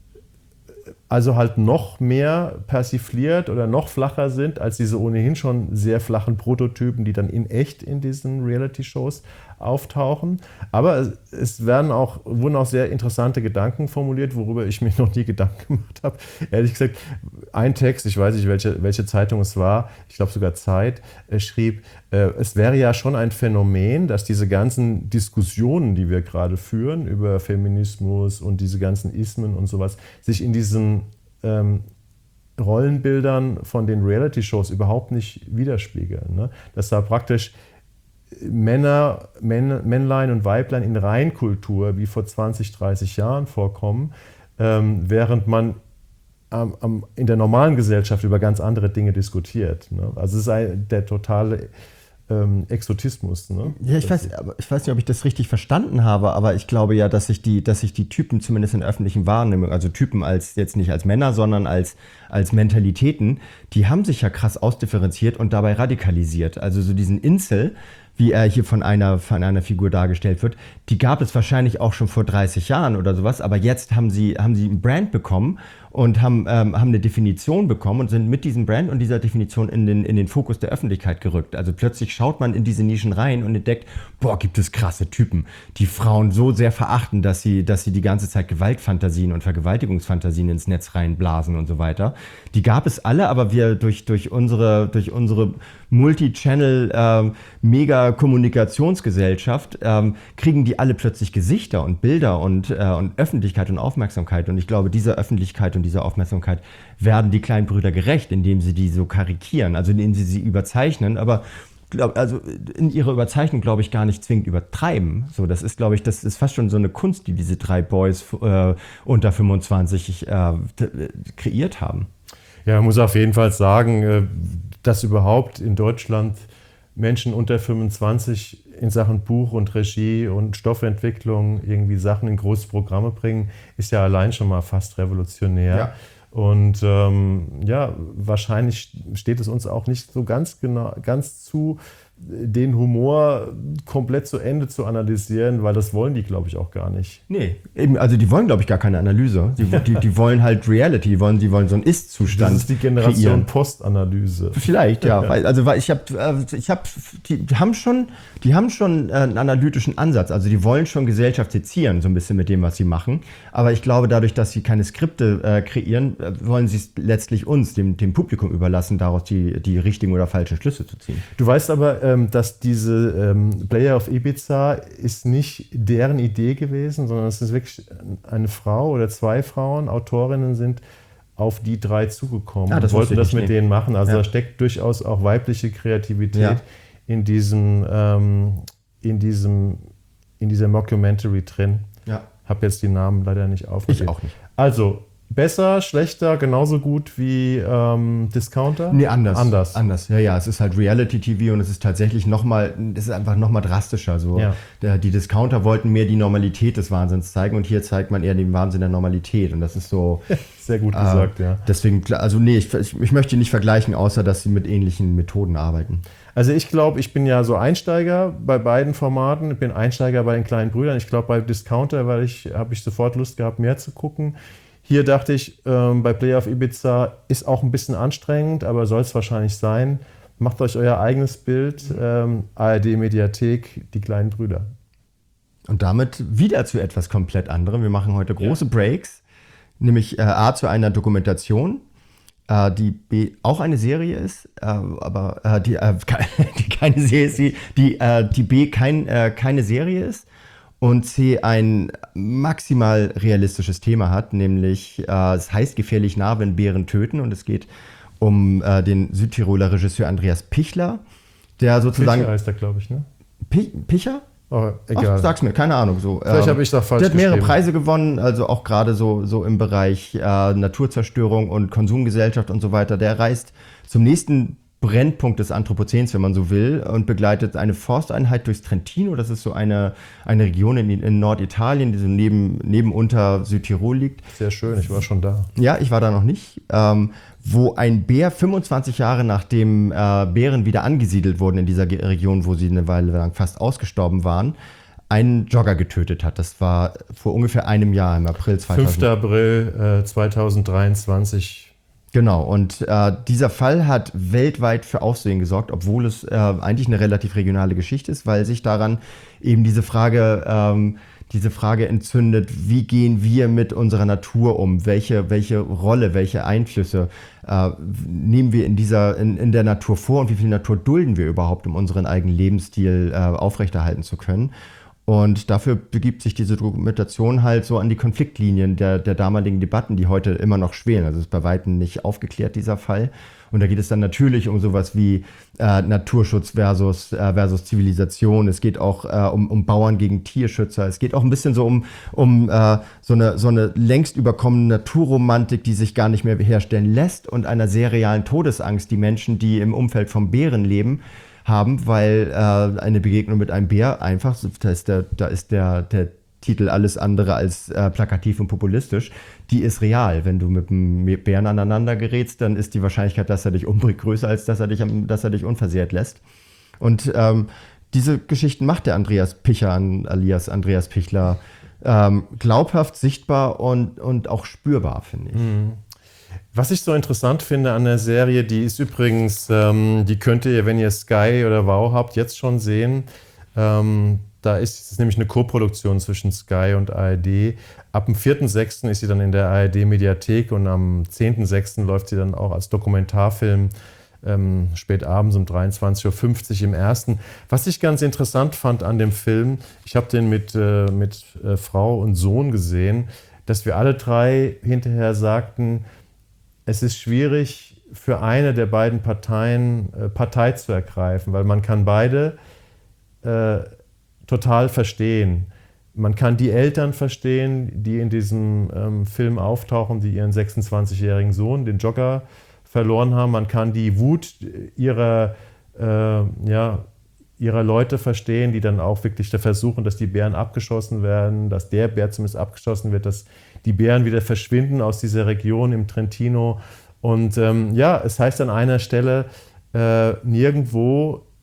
also halt noch mehr persifliert oder noch flacher sind als diese ohnehin schon sehr flachen Prototypen, die dann in echt in diesen Reality-Shows auftauchen. Aber es werden auch, wurden auch sehr interessante Gedanken formuliert, worüber ich mir noch nie Gedanken gemacht habe. Ehrlich gesagt, ein Text, ich weiß nicht, welche, welche Zeitung es war, ich glaube sogar Zeit, äh, schrieb, äh, es wäre ja schon ein Phänomen, dass diese ganzen Diskussionen, die wir gerade führen über Feminismus und diese ganzen Ismen und sowas, sich in diesen ähm, Rollenbildern von den Reality-Shows überhaupt nicht widerspiegeln. Ne? Dass da praktisch Männer, Männ, Männlein und Weiblein in Reinkultur wie vor zwanzig, dreißig Jahren vorkommen, ähm, während man ähm, ähm, in der normalen Gesellschaft über ganz andere Dinge diskutiert. Ne? Also es ist ein, der totale ähm, Exotismus. Ne? Ja, ich weiß, aber ich weiß nicht, ob ich das richtig verstanden habe, aber ich glaube ja, dass sich die, dass sich die Typen zumindest in der öffentlichen Wahrnehmung, also Typen als jetzt nicht als Männer, sondern als, als Mentalitäten, die haben sich ja krass ausdifferenziert und dabei radikalisiert. Also so diesen Incel, wie er hier von einer, von einer Figur dargestellt wird, die gab es wahrscheinlich auch schon vor dreißig Jahren oder sowas, aber jetzt haben sie, haben sie ein Brand bekommen und haben, ähm, haben eine Definition bekommen und sind mit diesem Brand und dieser Definition in den, in den Fokus der Öffentlichkeit gerückt. Also plötzlich schaut man in diese Nischen rein und entdeckt, boah, gibt es krasse Typen, die Frauen so sehr verachten, dass sie, dass sie die ganze Zeit Gewaltfantasien und Vergewaltigungsfantasien ins Netz reinblasen und so weiter. Die gab es alle, aber wir durch, durch unsere, durch unsere Multi-Channel, ähm, Mega-Kommunikationsgesellschaft ähm, kriegen die alle plötzlich Gesichter und Bilder und, äh, und Öffentlichkeit und Aufmerksamkeit. Und ich glaube, dieser Öffentlichkeit und dieser Aufmerksamkeit werden die kleinen Brüder gerecht, indem sie die so karikieren, also indem sie sie überzeichnen, aber glaub, also in ihrer Überzeichnung, glaube ich, gar nicht zwingend übertreiben. So, das ist, glaube ich, das ist fast schon so eine Kunst, die diese drei Boys äh, unter fünfundzwanzig äh, kreiert haben. Ja, man muss auf jeden Fall sagen, dass überhaupt in Deutschland Menschen unter fünfundzwanzig in Sachen Buch und Regie und Stoffentwicklung irgendwie Sachen in große Programme bringen, ist ja allein schon mal fast revolutionär. Ja. Und ähm, ja, wahrscheinlich steht es uns auch nicht so ganz genau, ganz zu, den Humor komplett zu Ende zu analysieren, weil das wollen die, glaube ich, auch gar nicht. Nee, eben, also die wollen, glaube ich, gar keine Analyse. Die, die, die wollen halt Reality, die wollen, die wollen so einen Ist-Zustand. Das ist die Generation kreieren. Postanalyse. Vielleicht, ja. Weil, also weil ich habe, ich habe, die, die haben schon, die haben schon einen analytischen Ansatz. Also die wollen schon Gesellschaft sezieren, so ein bisschen mit dem, was sie machen. Aber ich glaube, dadurch, dass sie keine Skripte äh, kreieren, äh, wollen sie es letztlich uns, dem, dem Publikum überlassen, daraus die, die richtigen oder falschen Schlüsse zu ziehen. Du weißt aber, ähm, dass diese ähm, Player of Ibiza ist nicht deren Idee gewesen, sondern es ist wirklich eine Frau oder zwei Frauen, Autorinnen sind auf die drei zugekommen Ah, das und wollten das nicht, mit nee. denen machen. Also Ja. da steckt durchaus auch weibliche Kreativität Ja. in diesem, ähm, in diesem, in dieser Mockumentary drin. Ja. Habe jetzt die Namen leider nicht aufgeschrieben. Ich auch nicht. Also besser, schlechter, genauso gut wie ähm, Discounter? Nee, anders. Anders. Anders, ja, ja. Es ist halt Reality-T V und es ist tatsächlich nochmal, es ist einfach nochmal drastischer. So. Ja. Der, die Discounter wollten mehr die Normalität des Wahnsinns zeigen und hier zeigt man eher den Wahnsinn der Normalität. Und das ist so. Sehr gut gesagt, äh, ja. Deswegen, also nee, ich, ich möchte nicht vergleichen, außer dass sie mit ähnlichen Methoden arbeiten. Also ich glaube, ich bin ja so Einsteiger bei beiden Formaten. Ich bin Einsteiger bei den kleinen Brüdern. Ich glaube, bei Discounter weil ich, habe ich sofort Lust gehabt, mehr zu gucken. Hier dachte ich, ähm, bei Player of Ibiza ist auch ein bisschen anstrengend, aber soll es wahrscheinlich sein. Macht euch euer eigenes Bild. Ähm, A R D-Mediathek, die kleinen Brüder. Und damit wieder zu etwas komplett anderem. Wir machen heute große Breaks, nämlich äh, A zu einer Dokumentation, äh, die B auch eine Serie ist, äh, aber äh, die, äh, die keine Serie ist, die, die, äh, die B kein, äh, keine Serie ist und C ein maximal realistisches Thema hat, nämlich äh, es heißt gefährlich nah, wenn Bären töten und es geht um äh, den Südtiroler Regisseur Andreas Pichler, der sozusagen... Pichler heißt er, glaube ich, ne? Pi Picher? Oh, egal. Ach, sag's mir, keine Ahnung. So, Vielleicht ähm, habe ich da falsch Der hat mehrere geschrieben. Preise gewonnen, also auch gerade so, so im Bereich äh, Naturzerstörung und Konsumgesellschaft und so weiter. Der reist zum nächsten Brennpunkt des Anthropozäns, wenn man so will, und begleitet eine Forsteinheit durchs Trentino. Das ist so eine, eine Region in, in Norditalien, die so neben, neben unter Südtirol liegt. Sehr schön, ich war schon da. Ja, ich war da noch nicht. Ähm, wo ein Bär fünfundzwanzig Jahre nachdem äh, Bären wieder angesiedelt wurden in dieser Ge- Region, wo sie eine Weile lang fast ausgestorben waren, einen Jogger getötet hat. Das war vor ungefähr einem Jahr, im April zweitausend. fünfter April äh, zweitausenddreiundzwanzig. Genau, und äh, dieser Fall hat weltweit für Aufsehen gesorgt, obwohl es äh, eigentlich eine relativ regionale Geschichte ist, weil sich daran eben diese Frage, ähm, diese Frage entzündet, wie gehen wir mit unserer Natur um? Welche, welche Rolle, welche Einflüsse äh, nehmen wir in, dieser, in, in der Natur vor und wie viel Natur dulden wir überhaupt, um unseren eigenen Lebensstil äh, aufrechterhalten zu können? Und dafür begibt sich diese Dokumentation halt so an die Konfliktlinien der, der damaligen Debatten, die heute immer noch schwelen. Also es ist bei weitem nicht aufgeklärt, dieser Fall. Und da geht es dann natürlich um sowas wie äh, Naturschutz versus, äh, versus Zivilisation. Es geht auch äh, um, um Bauern gegen Tierschützer. Es geht auch ein bisschen so um, um äh, so, eine, so eine längst überkommene Naturromantik, die sich gar nicht mehr herstellen lässt und einer sehr realen Todesangst, die Menschen, die im Umfeld von Bären leben, haben, weil äh, eine Begegnung mit einem Bär einfach, da ist der, da ist der, der Titel alles andere als äh, plakativ und populistisch, die ist real. Wenn du mit einem Bären aneinander gerätst, dann ist die Wahrscheinlichkeit, dass er dich umbringt, größer, als dass er dich, dass er dich unversehrt lässt. Und ähm, diese Geschichten macht der Andreas Picher, alias Andreas Pichler, ähm, glaubhaft, sichtbar und, und auch spürbar, finde ich. Mhm. Was ich so interessant finde an der Serie, die ist übrigens, ähm, die könnt ihr, wenn ihr Sky oder Wow habt, jetzt schon sehen. Ähm, da ist es nämlich eine Koproduktion zwischen Sky und A R D. Ab dem vierten sechsten ist sie dann in der A R D-Mediathek und am zehnten sechsten läuft sie dann auch als Dokumentarfilm ähm, spät abends um dreiundzwanzig Uhr fünfzig im ersten. Was ich ganz interessant fand an dem Film, ich habe den mit, äh, mit äh, Frau und Sohn gesehen, dass wir alle drei hinterher sagten, es ist schwierig für eine der beiden Parteien äh, Partei zu ergreifen, weil man kann beide äh, total verstehen. Man kann die Eltern verstehen, die in diesem ähm, Film auftauchen, die ihren sechsundzwanzigjährigen Sohn, den Jogger, verloren haben. Man kann die Wut ihrer, äh, ja, ihrer Leute verstehen, die dann auch wirklich da versuchen, dass die Bären abgeschossen werden, dass der Bär zumindest abgeschossen wird, dass die Bären wieder verschwinden aus dieser Region im Trentino. Und ähm, ja, es heißt an einer Stelle, äh, nirgendwo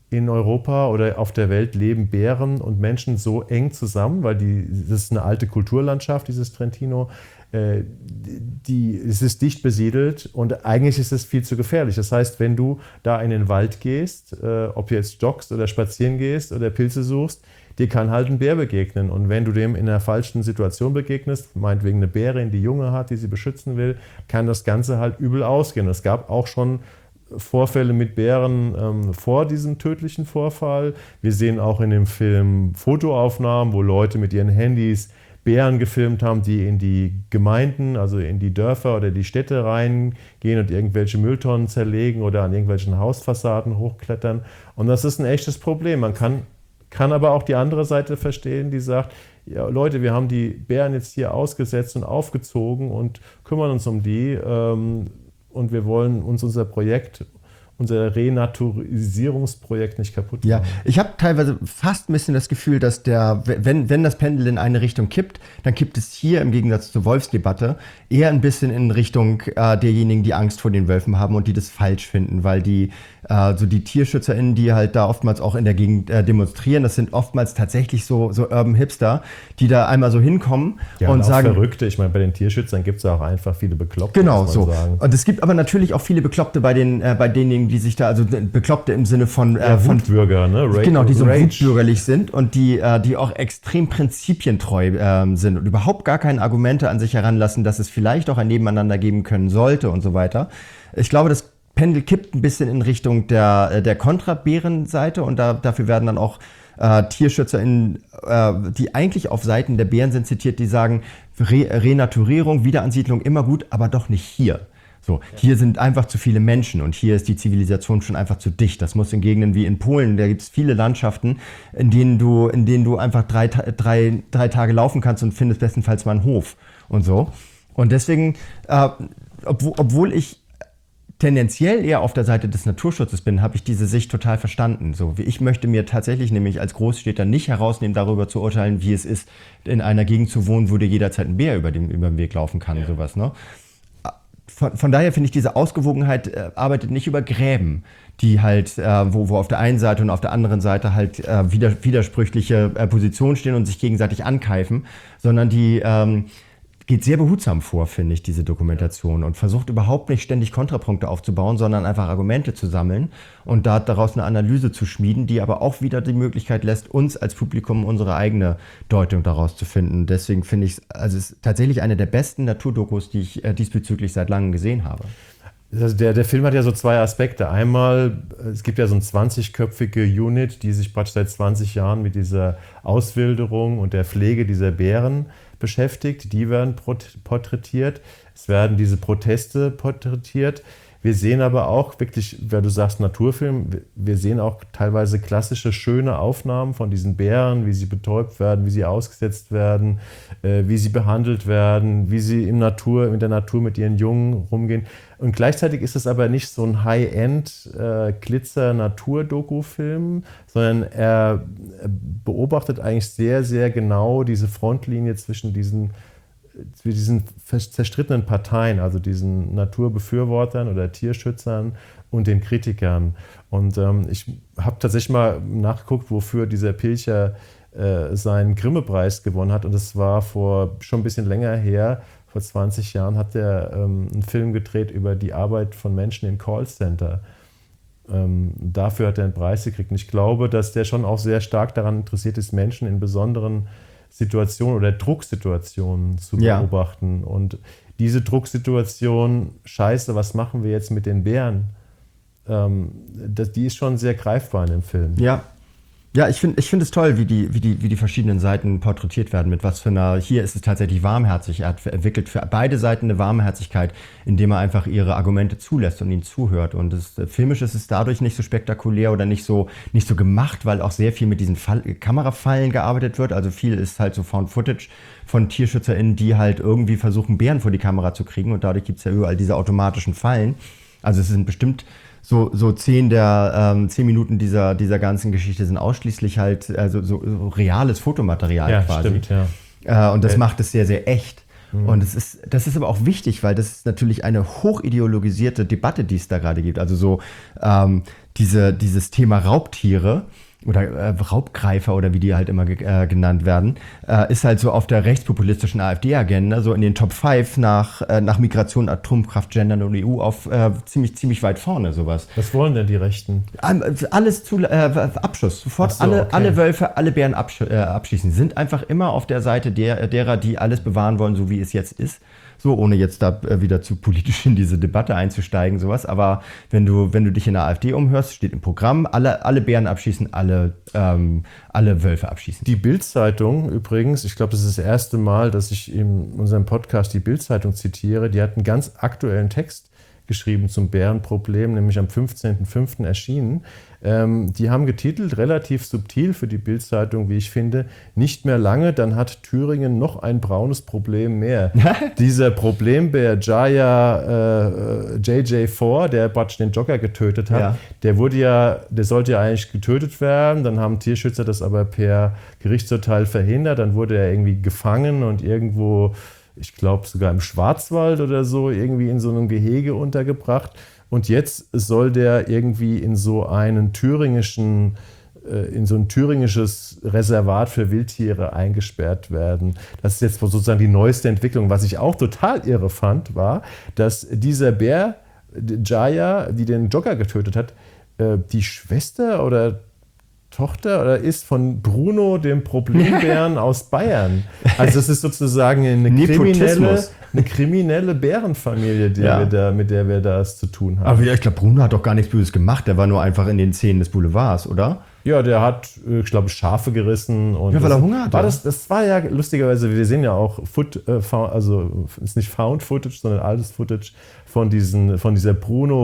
in Europa oder auf der Welt leben Bären und Menschen so eng zusammen, weil die, das ist eine alte Kulturlandschaft, dieses Trentino. Äh, die, es ist dicht besiedelt und eigentlich ist es viel zu gefährlich. Das heißt, wenn du da in den Wald gehst, äh, ob du jetzt joggst oder spazieren gehst oder Pilze suchst, dir kann halt ein Bär begegnen. Und wenn du dem in einer falschen Situation begegnest, meinetwegen eine Bärin, die Junge hat, die sie beschützen will, kann das Ganze halt übel ausgehen. Es gab auch schon Vorfälle mit Bären ähm, vor diesem tödlichen Vorfall. Wir sehen auch in dem Film Fotoaufnahmen, wo Leute mit ihren Handys Bären gefilmt haben, die in die Gemeinden, also in die Dörfer oder die Städte reingehen und irgendwelche Mülltonnen zerlegen oder an irgendwelchen Hausfassaden hochklettern. Und das ist ein echtes Problem. Man kann, kann aber auch die andere Seite verstehen, die sagt, ja, Leute, wir haben die Bären jetzt hier ausgesetzt und aufgezogen und kümmern uns um die ähm, und wir wollen uns unser Projekt, unser Renaturisierungsprojekt nicht kaputt machen. Ja, ich habe teilweise fast ein bisschen das Gefühl, dass der, wenn, wenn das Pendel in eine Richtung kippt, dann kippt es hier im Gegensatz zur Wolfsdebatte eher ein bisschen in Richtung äh, derjenigen, die Angst vor den Wölfen haben und die das falsch finden, weil die äh, so die TierschützerInnen, die halt da oftmals auch in der Gegend äh, demonstrieren, das sind oftmals tatsächlich so, so Urban Hipster, die da einmal so hinkommen ja, und, und sagen, Verrückte. Ich meine, bei den Tierschützern gibt es auch einfach viele Bekloppte. Genau, muss man so. sagen. Und es gibt aber natürlich auch viele Bekloppte bei den, äh, bei denjenigen, die sich da, also Bekloppte im Sinne von, äh, ja, von Wutbürger, ne? Ra- genau, die so Rage. wutbürgerlich sind und die, äh, die auch extrem prinzipientreu ähm, sind und überhaupt gar keine Argumente an sich heranlassen, dass es vielleicht auch ein Nebeneinander geben können sollte und so weiter. Ich glaube, das Pendel kippt ein bisschen in Richtung der, der Kontra-Bären-Seite und da, dafür werden dann auch äh, TierschützerInnen, äh, die eigentlich auf Seiten der Bären sind, zitiert, die sagen, Re- Renaturierung, Wiederansiedlung immer gut, aber doch nicht hier. So, hier sind einfach zu viele Menschen und hier ist die Zivilisation schon einfach zu dicht. Das muss in Gegenden wie in Polen, da gibt es viele Landschaften, in denen du, in denen du einfach drei, drei, drei Tage laufen kannst und findest bestenfalls mal einen Hof und so. Und deswegen, äh, obwohl, obwohl ich tendenziell eher auf der Seite des Naturschutzes bin, habe ich diese Sicht total verstanden. So, ich möchte mir tatsächlich nämlich als Großstädter nicht herausnehmen, darüber zu urteilen, wie es ist, in einer Gegend zu wohnen, wo dir jederzeit ein Bär über den, über den Weg laufen kann, ja. sowas, ne? Von, von daher finde ich, diese Ausgewogenheit äh, arbeitet nicht über Gräben, die halt, äh, wo, wo auf der einen Seite und auf der anderen Seite halt äh, wider, widersprüchliche äh, Positionen stehen und sich gegenseitig ankeifen, sondern die ähm, geht sehr behutsam vor, finde ich, diese Dokumentation und versucht überhaupt nicht ständig Kontrapunkte aufzubauen, sondern einfach Argumente zu sammeln und da, daraus eine Analyse zu schmieden, die aber auch wieder die Möglichkeit lässt, uns als Publikum unsere eigene Deutung daraus zu finden. Deswegen finde ich es, also es ist tatsächlich eine der besten Naturdokus, die ich äh, diesbezüglich seit langem gesehen habe. Also der, der Film hat ja so zwei Aspekte. Einmal, es gibt ja so eine zwanzigköpfige Unit, die sich praktisch seit zwanzig Jahren mit dieser Auswilderung und der Pflege dieser Bären beschäftigt. Die werden porträtiert. Es werden diese Proteste porträtiert. Wir sehen aber auch wirklich, wenn du sagst Naturfilm, wir sehen auch teilweise klassische, schöne Aufnahmen von diesen Bären, wie sie betäubt werden, wie sie ausgesetzt werden, äh, wie sie behandelt werden, wie sie im Natur, in der Natur mit ihren Jungen rumgehen. Und gleichzeitig ist es aber nicht so ein High-End-Glitzer-Natur-Doku-Film, sondern er beobachtet eigentlich sehr, sehr genau diese Frontlinie zwischen diesen zu diesen zerstrittenen Parteien, also diesen Naturbefürwortern oder Tierschützern und den Kritikern. Und ähm, ich habe tatsächlich mal nachgeguckt, wofür dieser Pilcher äh, seinen Grimme-Preis gewonnen hat. Und das war vor schon ein bisschen länger her, vor zwanzig Jahren, hat er ähm, einen Film gedreht über die Arbeit von Menschen im Callcenter. Ähm, dafür hat er einen Preis gekriegt. Und ich glaube, dass der schon auch sehr stark daran interessiert ist, Menschen in besonderen Situationen oder Drucksituationen zu beobachten. Ja. Und diese Drucksituation, scheiße, was machen wir jetzt mit den Bären? Ähm, das, die ist schon sehr greifbar in dem Film. Ja. Ja, ich finde ich find es toll, wie die, wie, die, wie die verschiedenen Seiten porträtiert werden. Mit was für einer, hier ist es tatsächlich warmherzig. Er hat entwickelt für beide Seiten eine Warmherzigkeit, indem er einfach ihre Argumente zulässt und ihnen zuhört. Und das, filmisch ist es dadurch nicht so spektakulär oder nicht so, nicht so gemacht, weil auch sehr viel mit diesen Fall, Kamerafallen gearbeitet wird. Also viel ist halt so Found Footage von TierschützerInnen, die halt irgendwie versuchen, Bären vor die Kamera zu kriegen. Und dadurch gibt es ja überall diese automatischen Fallen. Also es sind bestimmt So, so zehn der ähm, zehn Minuten dieser, dieser ganzen Geschichte sind ausschließlich halt also so, so reales Fotomaterial ja, quasi. Stimmt, ja. Äh, und das äh. macht es sehr, sehr echt. Mhm. Und es ist, das ist aber auch wichtig, weil das ist natürlich eine hochideologisierte Debatte, die es da gerade gibt. Also so ähm, diese, dieses Thema Raubtiere oder äh, Raubgreifer oder wie die halt immer ge- äh, genannt werden, äh, ist halt so auf der rechtspopulistischen AfD-Agenda, so in den Top fünf nach, äh, nach Migration, Atomkraft, Gendern und E U auf äh, ziemlich, ziemlich weit vorne sowas. Was wollen denn die Rechten? Alles zu, äh, Abschuss, sofort Ach so, alle, okay. alle Wölfe, alle Bären absch- äh, abschießen, sind einfach immer auf der Seite der, derer, die alles bewahren wollen, so wie es jetzt ist. So, ohne jetzt da äh, wieder zu politisch in diese Debatte einzusteigen, sowas. Aber wenn du, wenn du dich in der AfD umhörst, steht im Programm, alle, alle Bären abschießen, alle, ähm, alle Wölfe abschießen. Die Bild-Zeitung übrigens, ich glaube, das ist das erste Mal, dass ich in unserem Podcast die Bild-Zeitung zitiere, die hat einen ganz aktuellen Text geschrieben zum Bärenproblem, nämlich am fünfzehnten fünften erschienen. Ähm, die haben getitelt, relativ subtil für die Bild-Zeitung, wie ich finde, nicht mehr lange, dann hat Thüringen noch ein braunes Problem mehr. Dieser Problembär Jaya äh, J J vier, der praktisch den Jogger getötet hat, Ja. der wurde ja, der sollte ja eigentlich getötet werden, dann haben Tierschützer das aber per Gerichtsurteil verhindert, dann wurde er irgendwie gefangen und irgendwo, ich glaube sogar im Schwarzwald oder so, irgendwie in so einem Gehege untergebracht. Und jetzt soll der irgendwie in so einen thüringischen, äh, in so ein thüringisches Reservat für Wildtiere eingesperrt werden. Das ist jetzt sozusagen die neueste Entwicklung. Was ich auch total irre fand, war, dass dieser Bär, Jaya, die den Jogger getötet hat, äh, die Schwester oder Tochter oder ist von Bruno, dem Problembären aus Bayern. Also das ist sozusagen eine kriminelle, Nepotismus. eine kriminelle Bärenfamilie, die Ja. wir da, mit der wir das zu tun haben. Aber ja, ich glaube, Bruno hat doch gar nichts Böses gemacht. Der war nur einfach in den Szenen des Boulevards, oder? Ja, der hat, ich glaube, Schafe gerissen. Und Ja, weil er das, Hunger hatte. War das, das war ja lustigerweise, wir sehen ja auch, Foot, äh, found, also ist nicht Found Footage, sondern altes Footage von, diesen, von dieser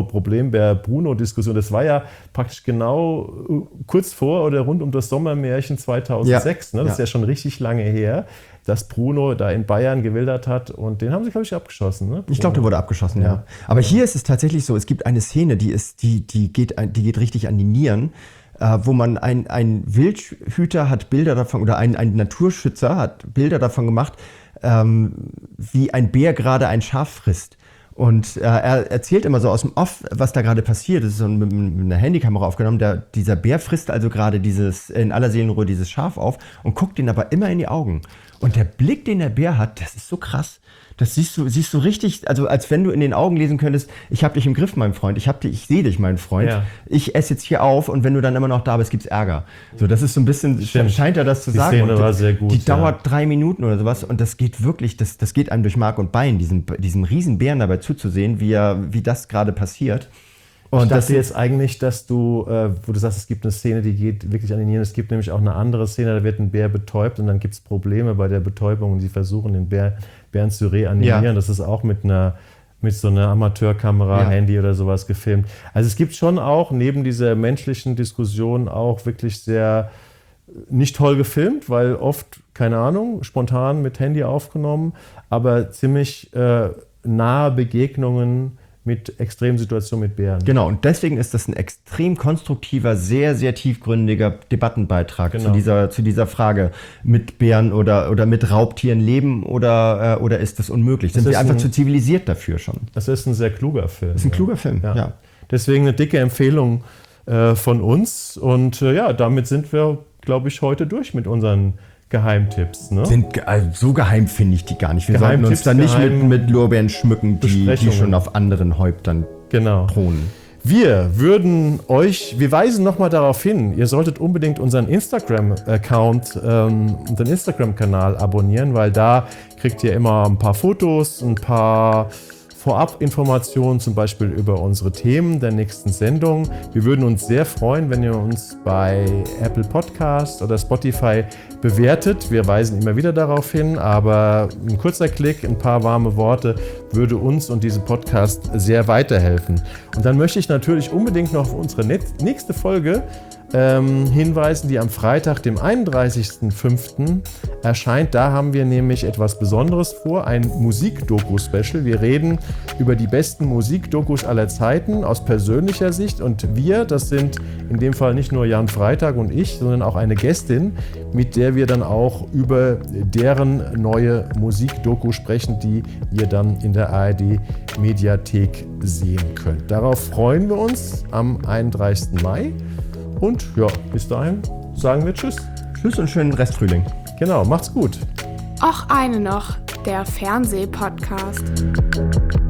Bruno-Problembär-Bruno-Diskussion. Das war ja praktisch genau kurz vor oder rund um das Sommermärchen zweitausendsechs. Ja. Ne? Das Ja. ist ja schon richtig lange her, dass Bruno da in Bayern gewildert hat und den haben sie, glaube ich, abgeschossen. Ne? Ich glaube, der wurde abgeschossen, ja. Ja. Aber hier ist es tatsächlich so, es gibt eine Szene, die, ist, die, die, geht, ein- die geht richtig an die Nieren, äh, wo man ein, ein Wildhüter hat Bilder davon, oder ein, ein Naturschützer hat Bilder davon gemacht, ähm, wie ein Bär gerade ein Schaf frisst. Und äh, er erzählt immer so aus dem Off, was da gerade passiert. Das ist so mit, mit einer Handykamera aufgenommen. Der, dieser Bär frisst also gerade dieses, in aller Seelenruhe dieses Schaf auf und guckt ihn aber immer in die Augen. Und der Blick, den der Bär hat, das ist so krass. Das siehst du, siehst du richtig, also als wenn du in den Augen lesen könntest, ich habe dich im Griff, mein Freund, ich hab dich, ich sehe dich, mein Freund, Ja. ich esse jetzt hier auf und wenn du dann immer noch da bist, gibt's Ärger. So, das ist so ein bisschen, Stimmt. scheint er das zu Die sagen. Szene Und war das- sehr gut, Die ja. dauert drei Minuten oder sowas und das geht wirklich, das, das geht einem durch Mark und Bein, diesem, diesem riesen Bären dabei zuzusehen, wie, er, wie das gerade passiert. Und Und ich das dachte jetzt eigentlich, dass du, äh, wo du sagst, es gibt eine Szene, die geht wirklich an die Nieren. Es gibt nämlich auch eine andere Szene, da wird ein Bär betäubt und dann gibt es Probleme bei der Betäubung und sie versuchen, den Bär, Bären zu reanimieren. Ja. Das ist auch mit einer mit so einer Amateurkamera, Ja. Handy oder sowas gefilmt. Also es gibt schon auch neben dieser menschlichen Diskussion auch wirklich sehr nicht toll gefilmt, weil oft, keine Ahnung, spontan mit Handy aufgenommen, aber ziemlich äh, nahe Begegnungen mit Extremsituationen mit Bären. Genau, und deswegen ist das ein extrem konstruktiver, sehr, sehr tiefgründiger Debattenbeitrag Genau. zu, dieser, zu dieser Frage, mit Bären oder, oder mit Raubtieren leben oder, äh, oder ist das unmöglich? Sind Das wir ist einfach ein- zu zivilisiert dafür schon? Das ist ein sehr kluger Film. Das ist ein kluger Film, ja. Deswegen eine dicke Empfehlung äh, von uns. Und äh, ja, damit sind wir, glaube ich, heute durch mit unseren Geheimtipps. Ne? Sind, ge- also so geheim finde ich die gar nicht. Wir sollten uns Geheimtipps, da nicht mit, Geheim- mit Lorbeeren schmücken, die, die Besprechungen. schon auf anderen Häuptern Genau. thronen. Wir würden euch, wir weisen nochmal darauf hin, ihr solltet unbedingt unseren Instagram-Account, ähm, unseren Instagram-Kanal abonnieren, weil da kriegt ihr immer ein paar Fotos, ein paar Vorab-Informationen, zum Beispiel über unsere Themen der nächsten Sendung. Wir würden uns sehr freuen, wenn ihr uns bei Apple Podcast oder Spotify bewertet. Wir weisen immer wieder darauf hin, aber ein kurzer Klick, ein paar warme Worte würde uns und diesem Podcast sehr weiterhelfen. Und dann möchte ich natürlich unbedingt noch auf unsere net- nächste Folge ähm, hinweisen, die am Freitag, dem einunddreißigsten fünften erscheint. Da haben wir nämlich etwas Besonderes vor, ein Musikdoku-Special. Wir reden über die besten Musikdokus aller Zeiten aus persönlicher Sicht und wir, das sind in dem Fall nicht nur Jan Freitag und ich, sondern auch eine Gästin, mit der wir dann auch über deren neue Musikdoku sprechen, die ihr dann in der A R D-Mediathek sehen könnt. Darauf freuen wir uns am einunddreißigsten Mai und ja, bis dahin sagen wir Tschüss. Tschüss und schönen Restfrühling. Genau, macht's gut. Och eine noch, der Fernsehpodcast.